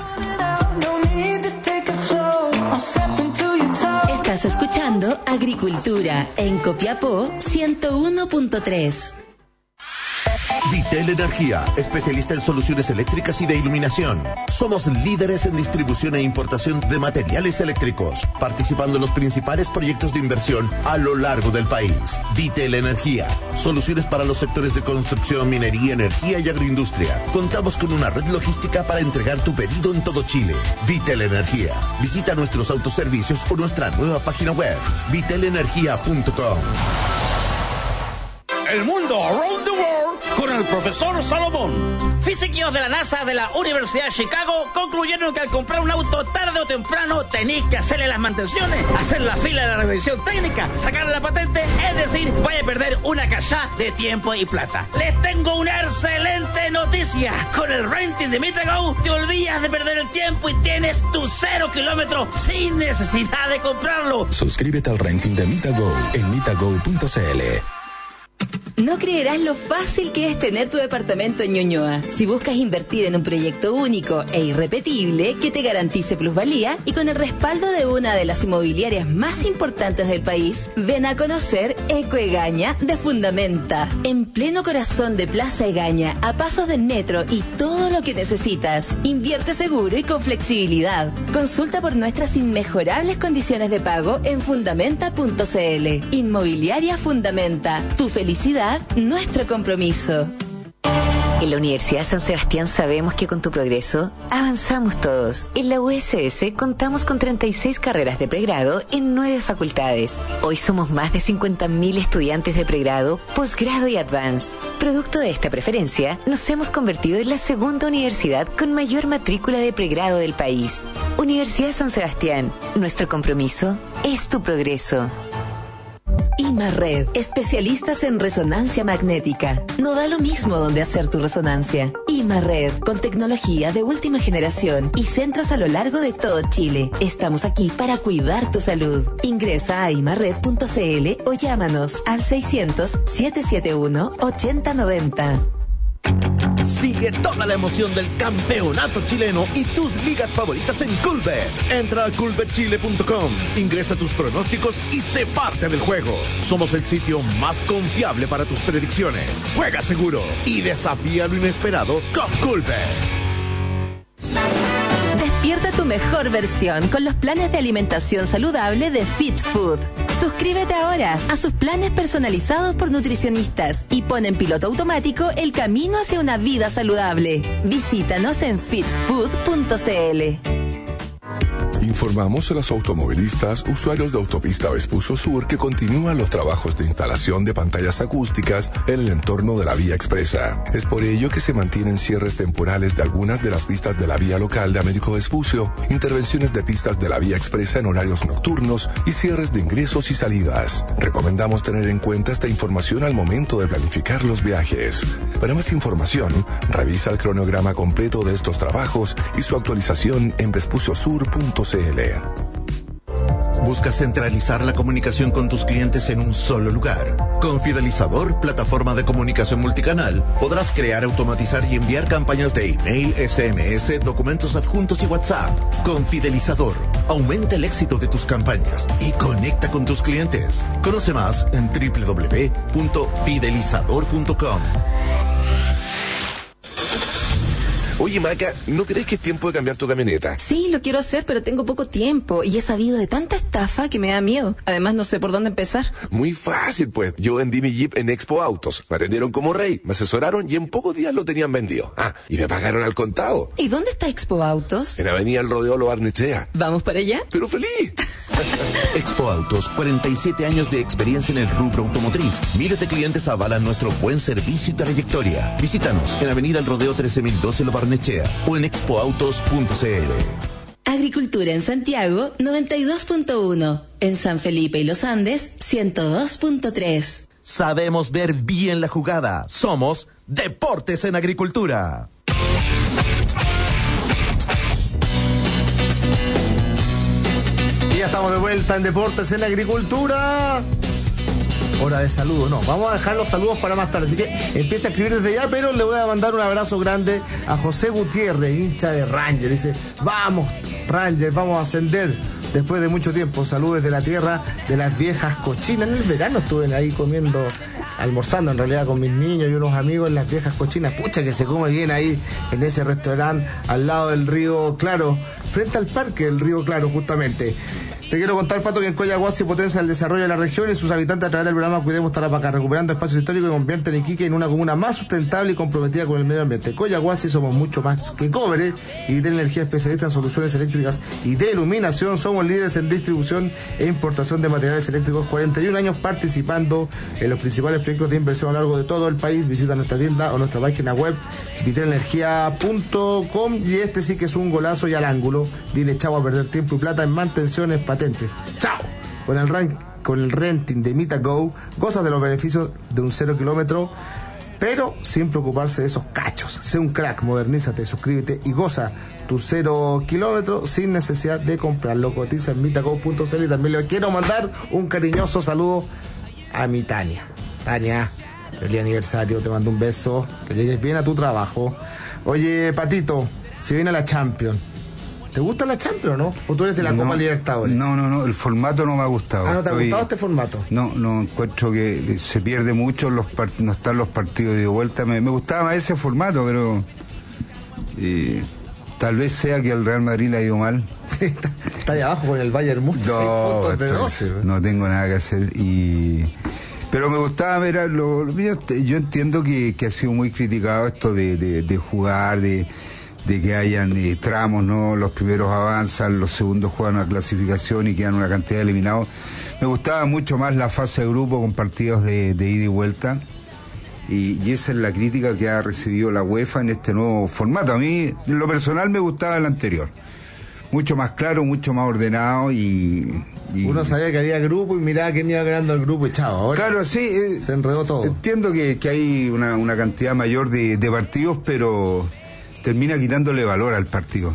Estás escuchando Agricultura en Copiapó 101.3. Vitel Energía, especialista en soluciones eléctricas y de iluminación. Somos líderes en distribución e importación de materiales eléctricos, participando en los principales proyectos de inversión a lo largo del país. Vitel Energía, soluciones para los sectores de construcción, minería, energía y agroindustria. Contamos con una red logística para entregar tu pedido en todo Chile. Vitel Energía. Visita nuestros autoservicios o nuestra nueva página web, vitelenergia.com. El mundo around the world con el profesor Salomón. Físicos de la NASA de la Universidad de Chicago concluyeron que al comprar un auto tarde o temprano tenéis que hacerle las mantenciones, hacer la fila de la revisión técnica, sacarle la patente, es decir, vaya a perder una cachá de tiempo y plata. Les tengo una excelente noticia. Con el renting de MitaGo te olvidas de perder el tiempo y tienes tu 0 kilómetros sin necesidad de comprarlo. Suscríbete al renting de MitaGo en mitago.cl. No creerás lo fácil que es tener tu departamento en Ñuñoa. Si buscas invertir en un proyecto único e irrepetible que te garantice plusvalía y con el respaldo de una de las inmobiliarias más importantes del país, ven a conocer Eco Egaña de Fundamenta. En pleno corazón de Plaza Egaña, a pasos del metro y todo lo que necesitas. Invierte seguro y con flexibilidad. Consulta por nuestras inmejorables condiciones de pago en fundamenta.cl. Inmobiliaria Fundamenta. Tu felicidad, nuestro compromiso. En la Universidad San Sebastián sabemos que con tu progreso avanzamos todos. En la USS contamos con 36 carreras de pregrado en 9 facultades. Hoy somos más de 50.000 estudiantes de pregrado, posgrado y advance. Producto de esta preferencia, nos hemos convertido en la segunda universidad con mayor matrícula de pregrado del país. Universidad San Sebastián, nuestro compromiso es tu progreso. IMARRED, especialistas en resonancia magnética. No da lo mismo donde hacer tu resonancia. IMARRED, con tecnología de última generación y centros a lo largo de todo Chile. Estamos aquí para cuidar tu salud. Ingresa a imarred.cl o llámanos al 600-771-8090. Sigue toda la emoción del campeonato chileno y tus ligas favoritas en Coolbet. Entra a coolbetchile.com, ingresa tus pronósticos y sé parte del juego. Somos el sitio más confiable para tus predicciones. Juega seguro y desafía lo inesperado con Coolbet. Despierta tu mejor versión con los planes de alimentación saludable de Fit Food. Suscríbete ahora a sus planes personalizados por nutricionistas y pon en piloto automático el camino hacia una vida saludable. Visítanos en fitfood.cl. Informamos a los automovilistas usuarios de Autopista Vespucio Sur que continúan los trabajos de instalación de pantallas acústicas en el entorno de la vía expresa. Es por ello que se mantienen cierres temporales de algunas de las pistas de la vía local de Américo Vespucio, intervenciones de pistas de la vía expresa en horarios nocturnos y cierres de ingresos y salidas. Recomendamos tener en cuenta esta información al momento de planificar los viajes. Para más información, revisa el cronograma completo de estos trabajos y su actualización en vespuciosur.cl. ¿Buscas centralizar la comunicación con tus clientes en un solo lugar? Con Fidelizador, plataforma de comunicación multicanal, podrás crear, automatizar y enviar campañas de email, SMS, documentos adjuntos y WhatsApp. Con Fidelizador, aumenta el éxito de tus campañas y conecta con tus clientes. Conoce más en www.fidelizador.com. Oye, Maca, ¿no crees que es tiempo de cambiar tu camioneta? Sí, lo quiero hacer, pero tengo poco tiempo y he sabido de tanta estafa que me da miedo. Además, no sé por dónde empezar. Muy fácil, pues. Yo vendí mi Jeep en Expo Autos. Me atendieron como rey, me asesoraron y en pocos días lo tenían vendido. Y me pagaron al contado. ¿Y dónde está Expo Autos? En Avenida El Rodeo Lo Barnechea. ¿Vamos para allá? ¡Pero feliz! Expo Autos, 47 años de experiencia en el rubro automotriz. Miles de clientes avalan nuestro buen servicio y trayectoria. Visítanos en Avenida El Rodeo 13012 Lo Barnechea o en expoautos.cl. Agricultura en Santiago, 92.1. En San Felipe y Los Andes, 102.3. Sabemos ver bien la jugada. Somos Deportes en Agricultura. Y ya estamos de vuelta en Deportes en Agricultura. Hora de saludos, no, vamos a dejar los saludos para más tarde, así que empieza a escribir desde ya, pero le voy a mandar un abrazo grande a José Gutiérrez, hincha de Ranger. Dice, vamos Ranger, vamos a ascender después de mucho tiempo. Saludos desde la tierra de las viejas cochinas. En el verano estuve ahí comiendo, almorzando en realidad con mis niños y unos amigos en las viejas cochinas. Pucha que se come bien ahí en ese restaurante al lado del Río Claro, frente al parque del Río Claro justamente. Te quiero contar, Pato, que en Coyahuasi potencia el desarrollo de la región y sus habitantes a través del programa Cuidemos Tarapacá, recuperando espacios históricos y convierten a Iquique en una comuna más sustentable y comprometida con el medio ambiente. Coyahuasi somos mucho más que cobre y Vitel Energía, especialista en soluciones eléctricas y de iluminación. Somos líderes en distribución e importación de materiales eléctricos, 41 años participando en los principales proyectos de inversión a lo largo de todo el país. Visita nuestra tienda o nuestra página web vitelenergia.com y este sí que es un golazo y al ángulo. Dile chavo a perder tiempo y plata en mantenciones, patentes. ¡Chao! Con el renting de MitaGo, gozas de los beneficios de un 0 kilómetro, pero sin preocuparse de esos cachos. Sé un crack, modernízate, suscríbete y goza tu 0 kilómetro sin necesidad de comprarlo. Cotiza en mitago.cl y también le quiero mandar un cariñoso saludo a mi Tania. Tania, feliz aniversario, te mando un beso, que llegues bien a tu trabajo. Oye, Patito, si viene la Champions, ¿te gusta la Champions o no? ¿O tú eres de la Copa Libertadores? No, el formato no me ha gustado. ¿No te ha gustado este formato? No, encuentro que se pierde mucho, no están los partidos de vuelta. Me gustaba más ese formato, pero tal vez sea que al Real Madrid le ha ido mal. Está ahí abajo con el Bayern Múnich, 6 puntos de 12. No tengo nada que hacer Pero me gustaba ver yo entiendo que ha sido muy criticado esto de jugar, de que hayan tramos, ¿no? Los primeros avanzan, los segundos juegan una clasificación y quedan una cantidad de eliminados. Me gustaba mucho más la fase de grupo con partidos de ida y vuelta. Y esa es la crítica que ha recibido la UEFA en este nuevo formato. A mí, en lo personal, me gustaba el anterior. Mucho más claro, mucho más ordenado y uno sabía que había grupo y miraba quién iba ganando el grupo y chao. Ahora claro, sí. Se enredó todo. Entiendo que hay una cantidad mayor de partidos, pero termina quitándole valor al partido.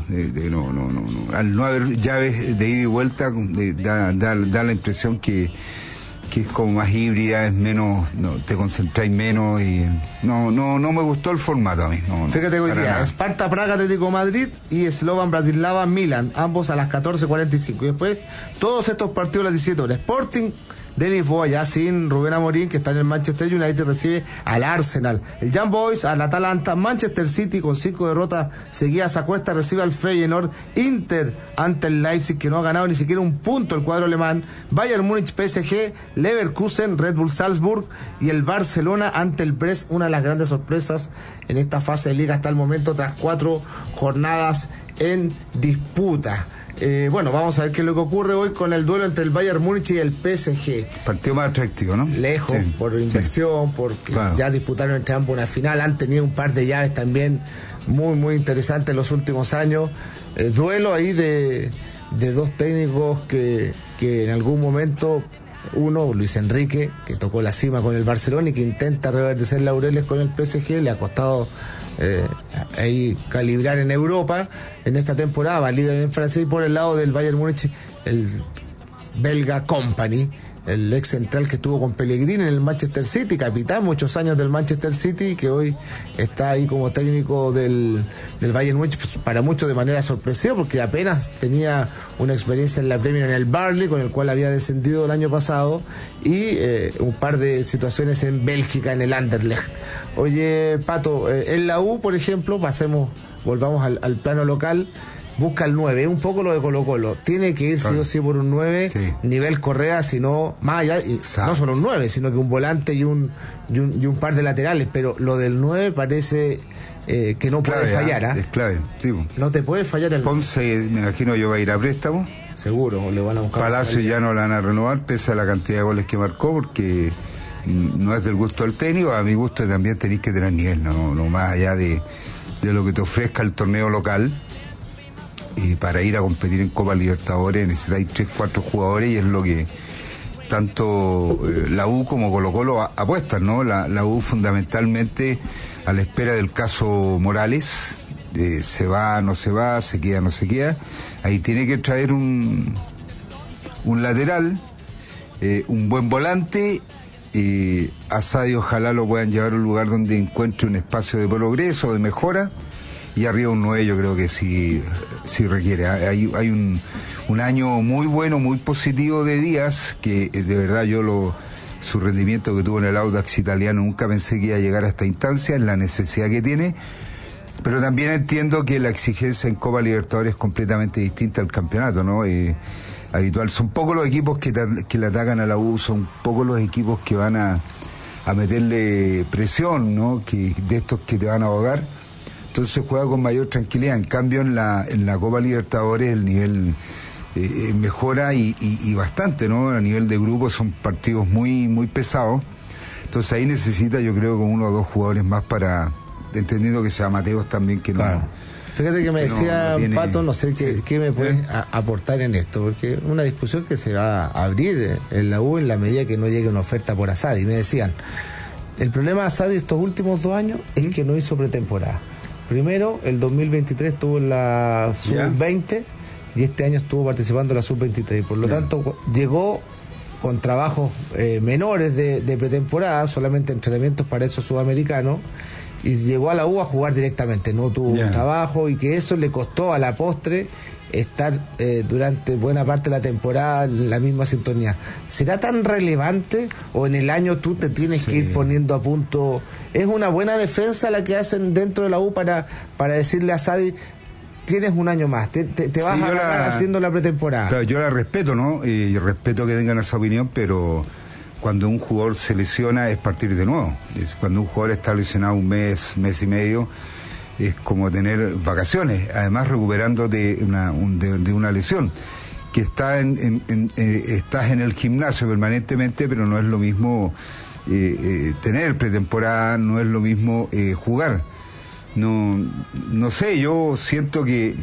Al no haber llaves de ida y vuelta, da la impresión que es como más híbrida, es menos, te concentráis menos y no me gustó el formato a mí. Fíjate hoy día, Sparta Praga, Atlético Madrid y Slovan Bratislava Milan, ambos a las 14:45. Y después todos estos partidos a las 17 horas. Sporting de Lisboa, ya sin Rubén Amorín, que está en el Manchester United, recibe al Arsenal. El Young Boys al Atalanta. Manchester City, con 5 derrotas seguidas a cuesta, recibe al Feyenoord. Inter ante el Leipzig, que no ha ganado ni siquiera un punto el cuadro alemán. Bayern Múnich, PSG, Leverkusen, Red Bull Salzburg y el Barcelona ante el Brest. Una de las grandes sorpresas en esta fase de liga hasta el momento, tras 4 jornadas en disputa. Bueno, vamos a ver qué es lo que ocurre hoy con el duelo entre el Bayern Múnich y el PSG. Partido más atractivo, ¿no? Lejos, sí, por inversión, porque claro, ya disputaron entre ambos una final. Han tenido un par de llaves también muy interesantes en los últimos años. Duelo ahí de dos técnicos que en algún momento, uno, Luis Enrique, que tocó la cima con el Barcelona y que intenta reverdecer laureles con el PSG, le ha costado ahí calibrar en Europa en esta temporada, va líder en Francia. Y por el lado del Bayern Múnich, el belga Kompany, el ex central que estuvo con Pellegrini en el Manchester City, capitán muchos años del Manchester City, que hoy está ahí como técnico del Bayern Múnich, pues, para muchos de manera sorpresiva, porque apenas tenía una experiencia en la Premier en el Burnley, con el cual había descendido el año pasado, y un par de situaciones en Bélgica en el Anderlecht. Oye, Pato, en la U, por ejemplo, volvamos al plano local. Busca el 9, un poco lo de Colo-Colo. Tiene que ir sí o sí por un 9, sí, nivel Correa, sino más allá, no solo un 9, sino que un volante y un par de laterales. Pero lo del 9 parece que no puede fallar. Es clave, sí. No te puede fallar el Ponce, me imagino yo, va a ir a préstamo. Seguro, le van a buscar. Palacio ya no la van a renovar, pese a la cantidad de goles que marcó, porque no es del gusto del técnico. A mi gusto también tenéis que tener nivel, no más allá de lo que te ofrezca el torneo local. Y para ir a competir en Copa Libertadores necesitáis 3-4 jugadores, y es lo que tanto la U como Colo-Colo apuestan, ¿no? La U fundamentalmente a la espera del caso Morales, se va, no se va, se queda, no se queda. Ahí tiene que traer un lateral, un buen volante. A Sadio ojalá lo puedan llevar a un lugar donde encuentre un espacio de progreso, de mejora. Y arriba un 9 yo creo que sí requiere. Hay un año muy bueno, muy positivo de Díaz, que de verdad su rendimiento que tuvo en el Audax italiano, nunca pensé que iba a llegar a esta instancia, es la necesidad que tiene. Pero también entiendo que la exigencia en Copa Libertadores es completamente distinta al campeonato, ¿no? Habitual. Son pocos los equipos que le atacan a la U, son pocos los equipos que van a meterle presión, ¿no? De estos que te van a ahogar. Entonces juega con mayor tranquilidad. En cambio en la Copa Libertadores el nivel mejora y bastante, ¿no? A nivel de grupo son partidos muy pesados. Entonces ahí necesita, yo creo, con 1 o 2 jugadores más, para, entendiendo que sea Mateos también, que no. Claro. Fíjate que me decía Pato, no sé qué me puedes aportar en esto, porque una discusión que se va a abrir en la U en la medida que no llegue una oferta por Asadi. Y me decían, el problema de Asadi estos últimos 2 años es que no hizo pretemporada. Primero, el 2023 estuvo en la Sub-20 y este año estuvo participando en la Sub-23. Por lo tanto, llegó con trabajos menores de pretemporada, solamente entrenamientos para esos sudamericanos, y llegó a la U a jugar directamente. No tuvo un trabajo, y que eso le costó a la postre estar durante buena parte de la temporada en la misma sintonía. ¿Será tan relevante o en el año tú te tienes que ir poniendo a punto? ¿Es una buena defensa la que hacen dentro de la U para decirle a Sadi, tienes un año más, te vas a ganar haciendo la pretemporada? Claro, yo la respeto, ¿no? Yo respeto que tengan esa opinión, pero cuando un jugador se lesiona es partir de nuevo. Cuando un jugador está lesionado un mes y medio, es como tener vacaciones, además recuperando de una lesión, que estás en el gimnasio permanentemente, pero no es lo mismo tener pretemporada, no es lo mismo jugar. No sé, yo siento que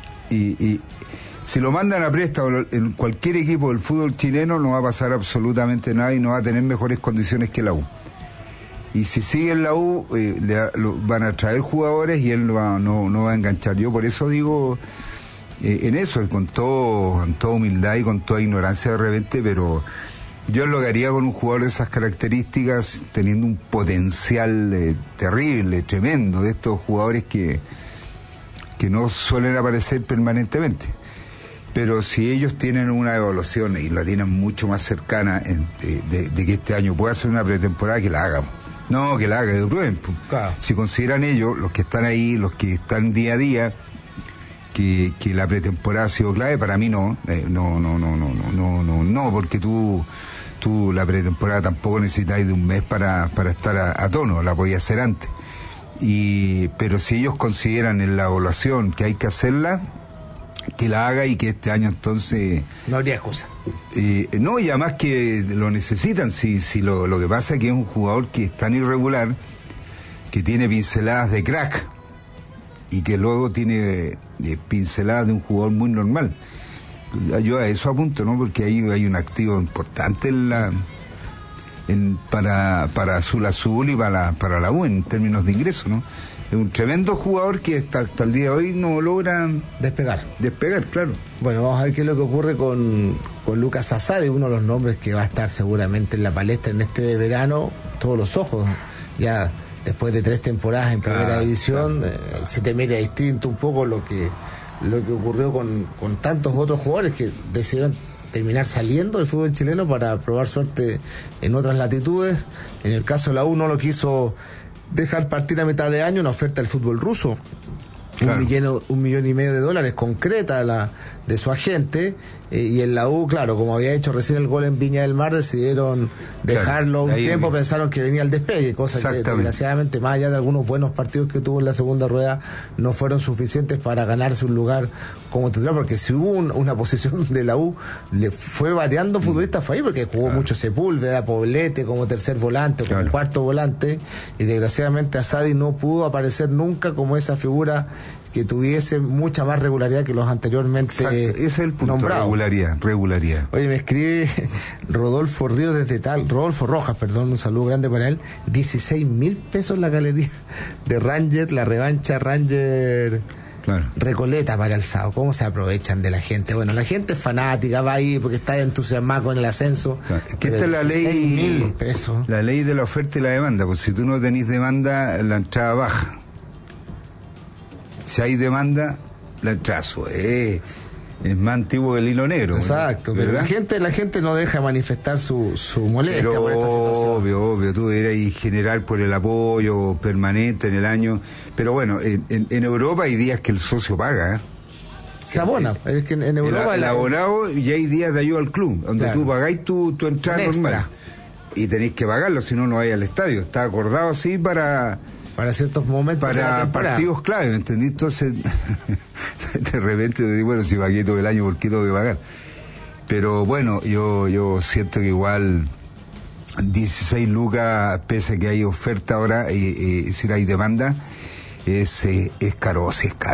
si lo mandan a préstamo en cualquier equipo del fútbol chileno no va a pasar absolutamente nada y no va a tener mejores condiciones que la U. Y si sigue en la U, van a traer jugadores y él no va a enganchar. Yo por eso digo, en eso, con toda humildad y con toda ignorancia de repente, pero yo lo que haría con un jugador de esas características, teniendo un potencial terrible, tremendo, de estos jugadores que no suelen aparecer permanentemente. Pero si ellos tienen una evaluación y la tienen mucho más cercana de que este año pueda hacer una pretemporada, que la hagan. No, que la hagan, que prueben. Claro. Si consideran ellos, los que están ahí, los que están día a día, que la pretemporada ha sido clave, para mí no. No, porque tú la pretemporada tampoco necesitáis de un mes para estar a tono, la podías hacer antes. Pero si ellos consideran en la evaluación que hay que hacerla, que la haga y que este año entonces... No habría excusa. No, y además que lo necesitan. Si lo que pasa es que es un jugador que es tan irregular, que tiene pinceladas de crack y que luego tiene pinceladas de un jugador muy normal. Yo a eso apunto, ¿no? Porque hay un activo importante para Azul y para la U en términos de ingreso, ¿no? Es un tremendo jugador que hasta el día de hoy no logra despegar, claro. Bueno, vamos a ver qué es lo que ocurre con Lucas Asadi, uno de los nombres que va a estar seguramente en la palestra en este verano. Todos los ojos, ya después de 3 temporadas en primera división, se te mira distinto un poco lo que ocurrió con tantos otros jugadores que decidieron terminar saliendo del fútbol chileno para probar suerte en otras latitudes. En el caso de la U no lo quiso dejar partir a mitad de año, una oferta del fútbol ruso, claro. $1,5 millones concreta de su agente, y en la U, claro, como había hecho recién el gol en Viña del Mar, decidieron dejarlo un tiempo, pensaron que venía el despegue, cosa que desgraciadamente, más allá de algunos buenos partidos que tuvo en la segunda rueda, no fueron suficientes para ganarse un lugar como titular, porque si hubo una posición de la U, le fue variando futbolistas, fue ahí, porque jugó mucho Sepúlveda, Poblete como tercer volante, como cuarto volante, y desgraciadamente Asadi no pudo aparecer nunca como esa figura que tuviese mucha más regularidad que los anteriormente ese es el punto, nombrados. Regularidad. Oye, me escribe Rodolfo Rojas, un saludo grande para él. 16,000 pesos la galería de Ranger, la revancha Ranger, claro. Recoleta para el sábado. ¿Cómo se aprovechan de la gente? Bueno, la gente es fanática, va ahí porque está entusiasmada con el ascenso. Claro. Que esta es la ley, la ley de la oferta y la demanda, pues si tú no tenés demanda, la entrada baja. Si hay demanda, la entrada sube. Es más antiguo que el hilo negro. Exacto, pero la gente no deja manifestar su molestia por esta situación. Obvio, tú deberías generar por el apoyo permanente en el año. Pero bueno, en Europa hay días que el socio paga, se abona, es que en Europa... El abonado, y hay días de ayuda al club, donde tú pagáis tu entrada normal. Y tenéis que pagarlo, si no, no vais al estadio. Está acordado así para ciertos momentos, para partidos clave, ¿me entendí? Entonces de repente te digo, bueno, si pagué todo el año, ¿por qué tengo que pagar? Pero bueno, yo siento que igual 16 lucas, pese a que hay oferta ahora, si hay demanda, es caro.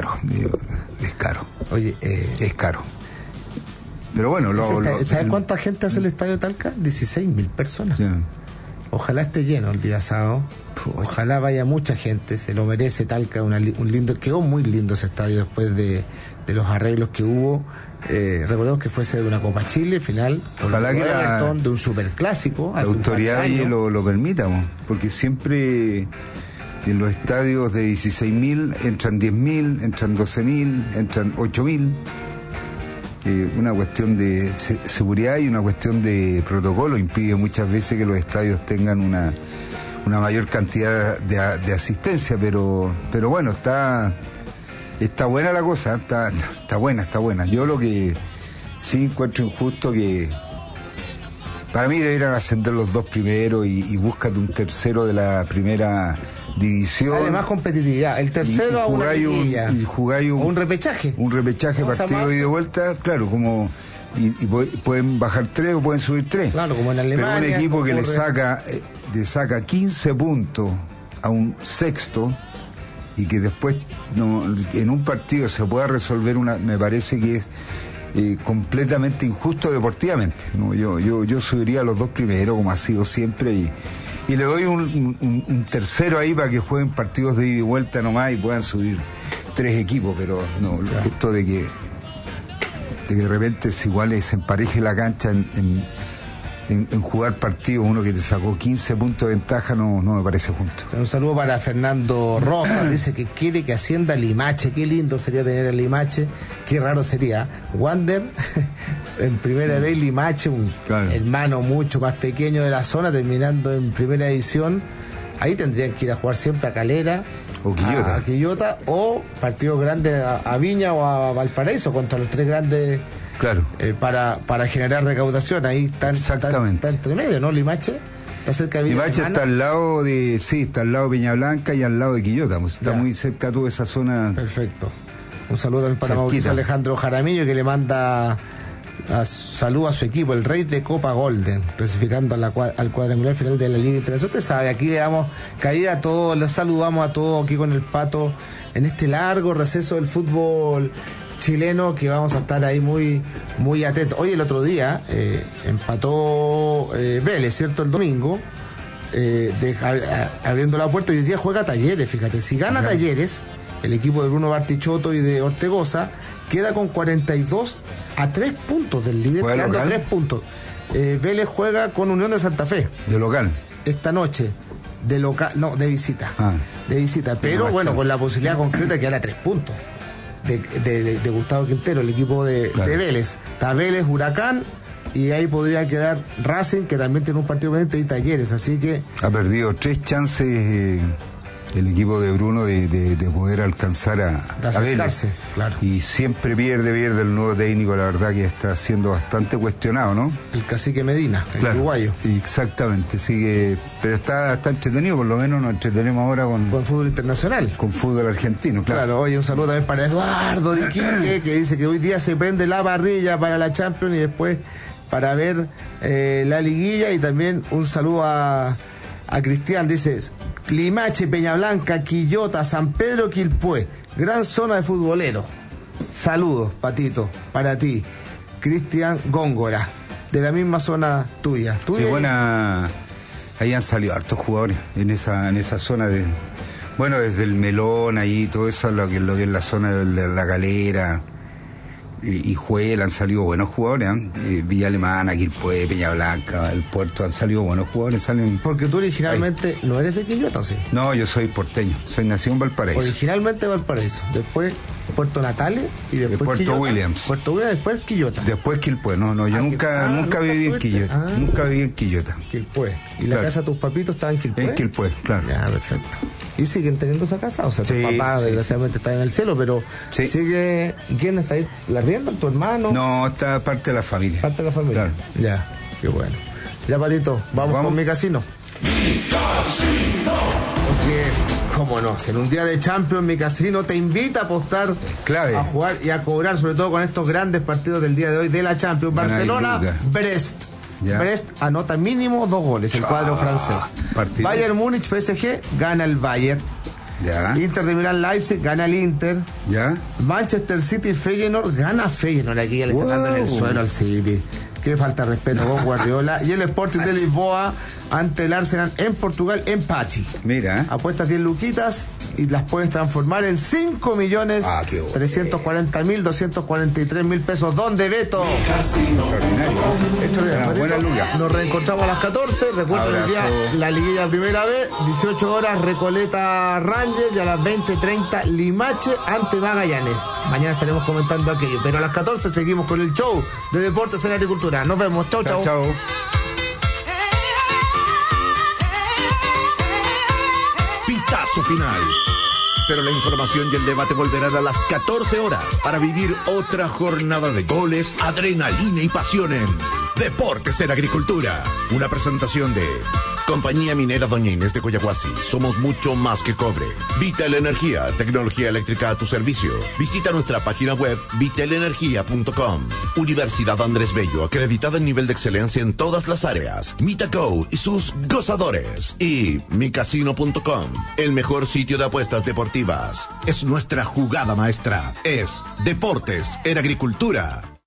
Oye, es caro. Pero bueno, ¿sabes cuánta gente hace el estadio Talca? 16,000 personas. Yeah. Ojalá esté lleno el día sábado. Ojalá vaya mucha gente, se lo merece Talca, quedó muy lindo ese estadio después de los arreglos que hubo. Recordemos que fuese de una Copa Chile final, ojalá que de un superclásico. La autoridad lo permita, porque siempre en los estadios de 16.000 entran 10.000, entran 12.000, entran 8.000. Una cuestión de seguridad y una cuestión de protocolo impide muchas veces que los estadios tengan una mayor cantidad de asistencia, pero bueno, está buena la cosa, está buena. Yo lo que sí encuentro injusto que Para mí deberían ascender los 2 primeros y búscate un tercero de la primera división. Además competitividad. El tercero a una liguilla. Y jugáis un repechaje. Un repechaje, partido y de vuelta, claro, como... Y pueden bajar 3 o pueden subir 3. Claro, como en Alemania. Pero un equipo que le saca 15 puntos a un sexto y que después en un partido se pueda resolver me parece que es completamente injusto deportivamente, ¿no? Yo subiría a los 2 primeros, como ha sido siempre, y le doy un tercero ahí para que jueguen partidos de ida y vuelta nomás y puedan subir 3 equipos, pero no, claro. Esto de que de repente se empareje la cancha en jugar partidos, uno que te sacó 15 puntos de ventaja, no me parece justo. Un saludo para Fernando Rojas, dice que quiere que ascienda Limache. Qué lindo sería tener a Limache, qué raro sería Wander en primera vez, Limache, un hermano mucho más pequeño de la zona, terminando en primera división. Ahí tendrían que ir a jugar siempre a Calera o Quillota, a Quillota, o partidos grandes a Viña o a Valparaíso, contra los 3 grandes. Claro. Para generar recaudación. Ahí está entre medio, ¿no? Limache está cerca de Villa Limache está al lado de Peña Blanca y al lado de Quillota, pues está muy cerca toda esa zona. Perfecto. Un saludo también para Mauricio Alejandro Jaramillo, que le manda saludo a su equipo, el Rey de Copa Golden, clasificando al cuadrangular final de la Liga Internacional. Usted sabe, aquí le damos caída a todos, los saludamos a todos aquí con el Pato en este largo receso del fútbol chileno, que vamos a estar ahí muy, muy atentos. Hoy, el otro día, empató Vélez, ¿cierto? El domingo, abriendo la puerta, y hoy día juega Talleres, fíjate. Si gana Talleres, el equipo de Bruno Bartichotto y de Ortegoza, queda con 42 a 3 puntos del líder, quedando a 3 puntos. Vélez juega con Unión de Santa Fe. ¿De local? Esta noche. De visita. De visita, pero bueno, con la posibilidad concreta de quedar a 3 puntos. De Gustavo Quintero, el equipo de Vélez. Está Vélez, Huracán, y ahí podría quedar Racing, que también tiene un partido pendiente, y Talleres, así que... Ha perdido 3 chances el equipo de Bruno de poder alcanzar a Vélez. Claro. Y siempre pierde el nuevo técnico, la verdad que está siendo bastante cuestionado, ¿no? El cacique Medina, el uruguayo. Exactamente, sigue, pero está entretenido, por lo menos nos entretenemos ahora con fútbol internacional. Con fútbol argentino, claro. Claro, oye, un saludo también para Eduardo de Iquique, que dice que hoy día se prende la parrilla para la Champions y después para ver la liguilla. Y también un saludo a Cristian, dice... Limache, Peña Blanca, Quillota, San Pedro, Quilpué, gran zona de futboleros. Saludos, Patito, para ti, Cristian Góngora, de la misma zona tuya. Sí, buena. Ahí han salido hartos jugadores en esa zona de, bueno, desde el Melón ahí, todo eso, lo que es la zona de la Galera y Juela, han salido buenos jugadores, Villa Alemana, Quilpué, Peña Blanca, el Puerto, han salido buenos jugadores, Porque tú originalmente no eres de Quillota, ¿o sí? No, yo soy porteño, soy nacido en Valparaíso. Originalmente Valparaíso, después Puerto Natales y después Puerto Quillota. Williams. Puerto Williams, después Quillota. Después Quilpué, no, yo nunca viví en Quillota. Nunca viví en Quillota. Quilpué. ¿Y la casa de tus papitos estaba en Quilpué? En Quilpué, claro. Ya, perfecto. ¿Y siguen teniendo esa casa? O sea, tu papá desgraciadamente está en el cielo, pero sigue... ¿Quién está ahí? ¿La rienda? ¿Tu hermano? No, está parte de la familia. Parte de la familia. Claro. Ya, qué bueno. Ya, Patito, vamos con Mi Casino. Porque, cómo no, si en un día de Champions Mi Casino te invita a apostar, a jugar y a cobrar, sobre todo con estos grandes partidos del día de hoy de la Champions. Barcelona, Brest. Ya. Brest anota mínimo 2 goles, el cuadro francés. Partido. Bayern Múnich, PSG, gana el Bayern. Ya. Inter de Milán, Leipzig, gana el Inter. Ya. Manchester City, Feyenoord, gana Feyenoord. Aquí ya le está dando en el suelo al City. Qué falta de respeto con Guardiola. Y el Sporting de Lisboa ante el Arsenal en Portugal, empate. Mira. Apuestas 10 luquitas y las puedes transformar en 5.340.243.000 pesos. ¿Dónde, Beto? Nos reencontramos a las 14. Recuerden el día la liguilla primera vez, 18 horas Recoleta Rangers, y a las 20:30 Limache ante Magallanes. Mañana estaremos comentando aquello, pero a las 14 seguimos con el show de Deportes en Agricultura. Nos vemos. Chau. Pitazo final. Pero la información y el debate volverán a las 14 horas para vivir otra jornada de goles, adrenalina y pasión en Deportes en Agricultura. Una presentación de Compañía Minera Doña Inés de Coyahuasi. Somos mucho más que cobre. Vital Energía, tecnología eléctrica a tu servicio. Visita nuestra página web vitalenergia.com. Universidad Andrés Bello, acreditada en nivel de excelencia en todas las áreas. MitaGo y sus gozadores. Y micasino.com, el mejor sitio de apuestas deportivas. Es nuestra jugada maestra. Es Deportes en Agricultura.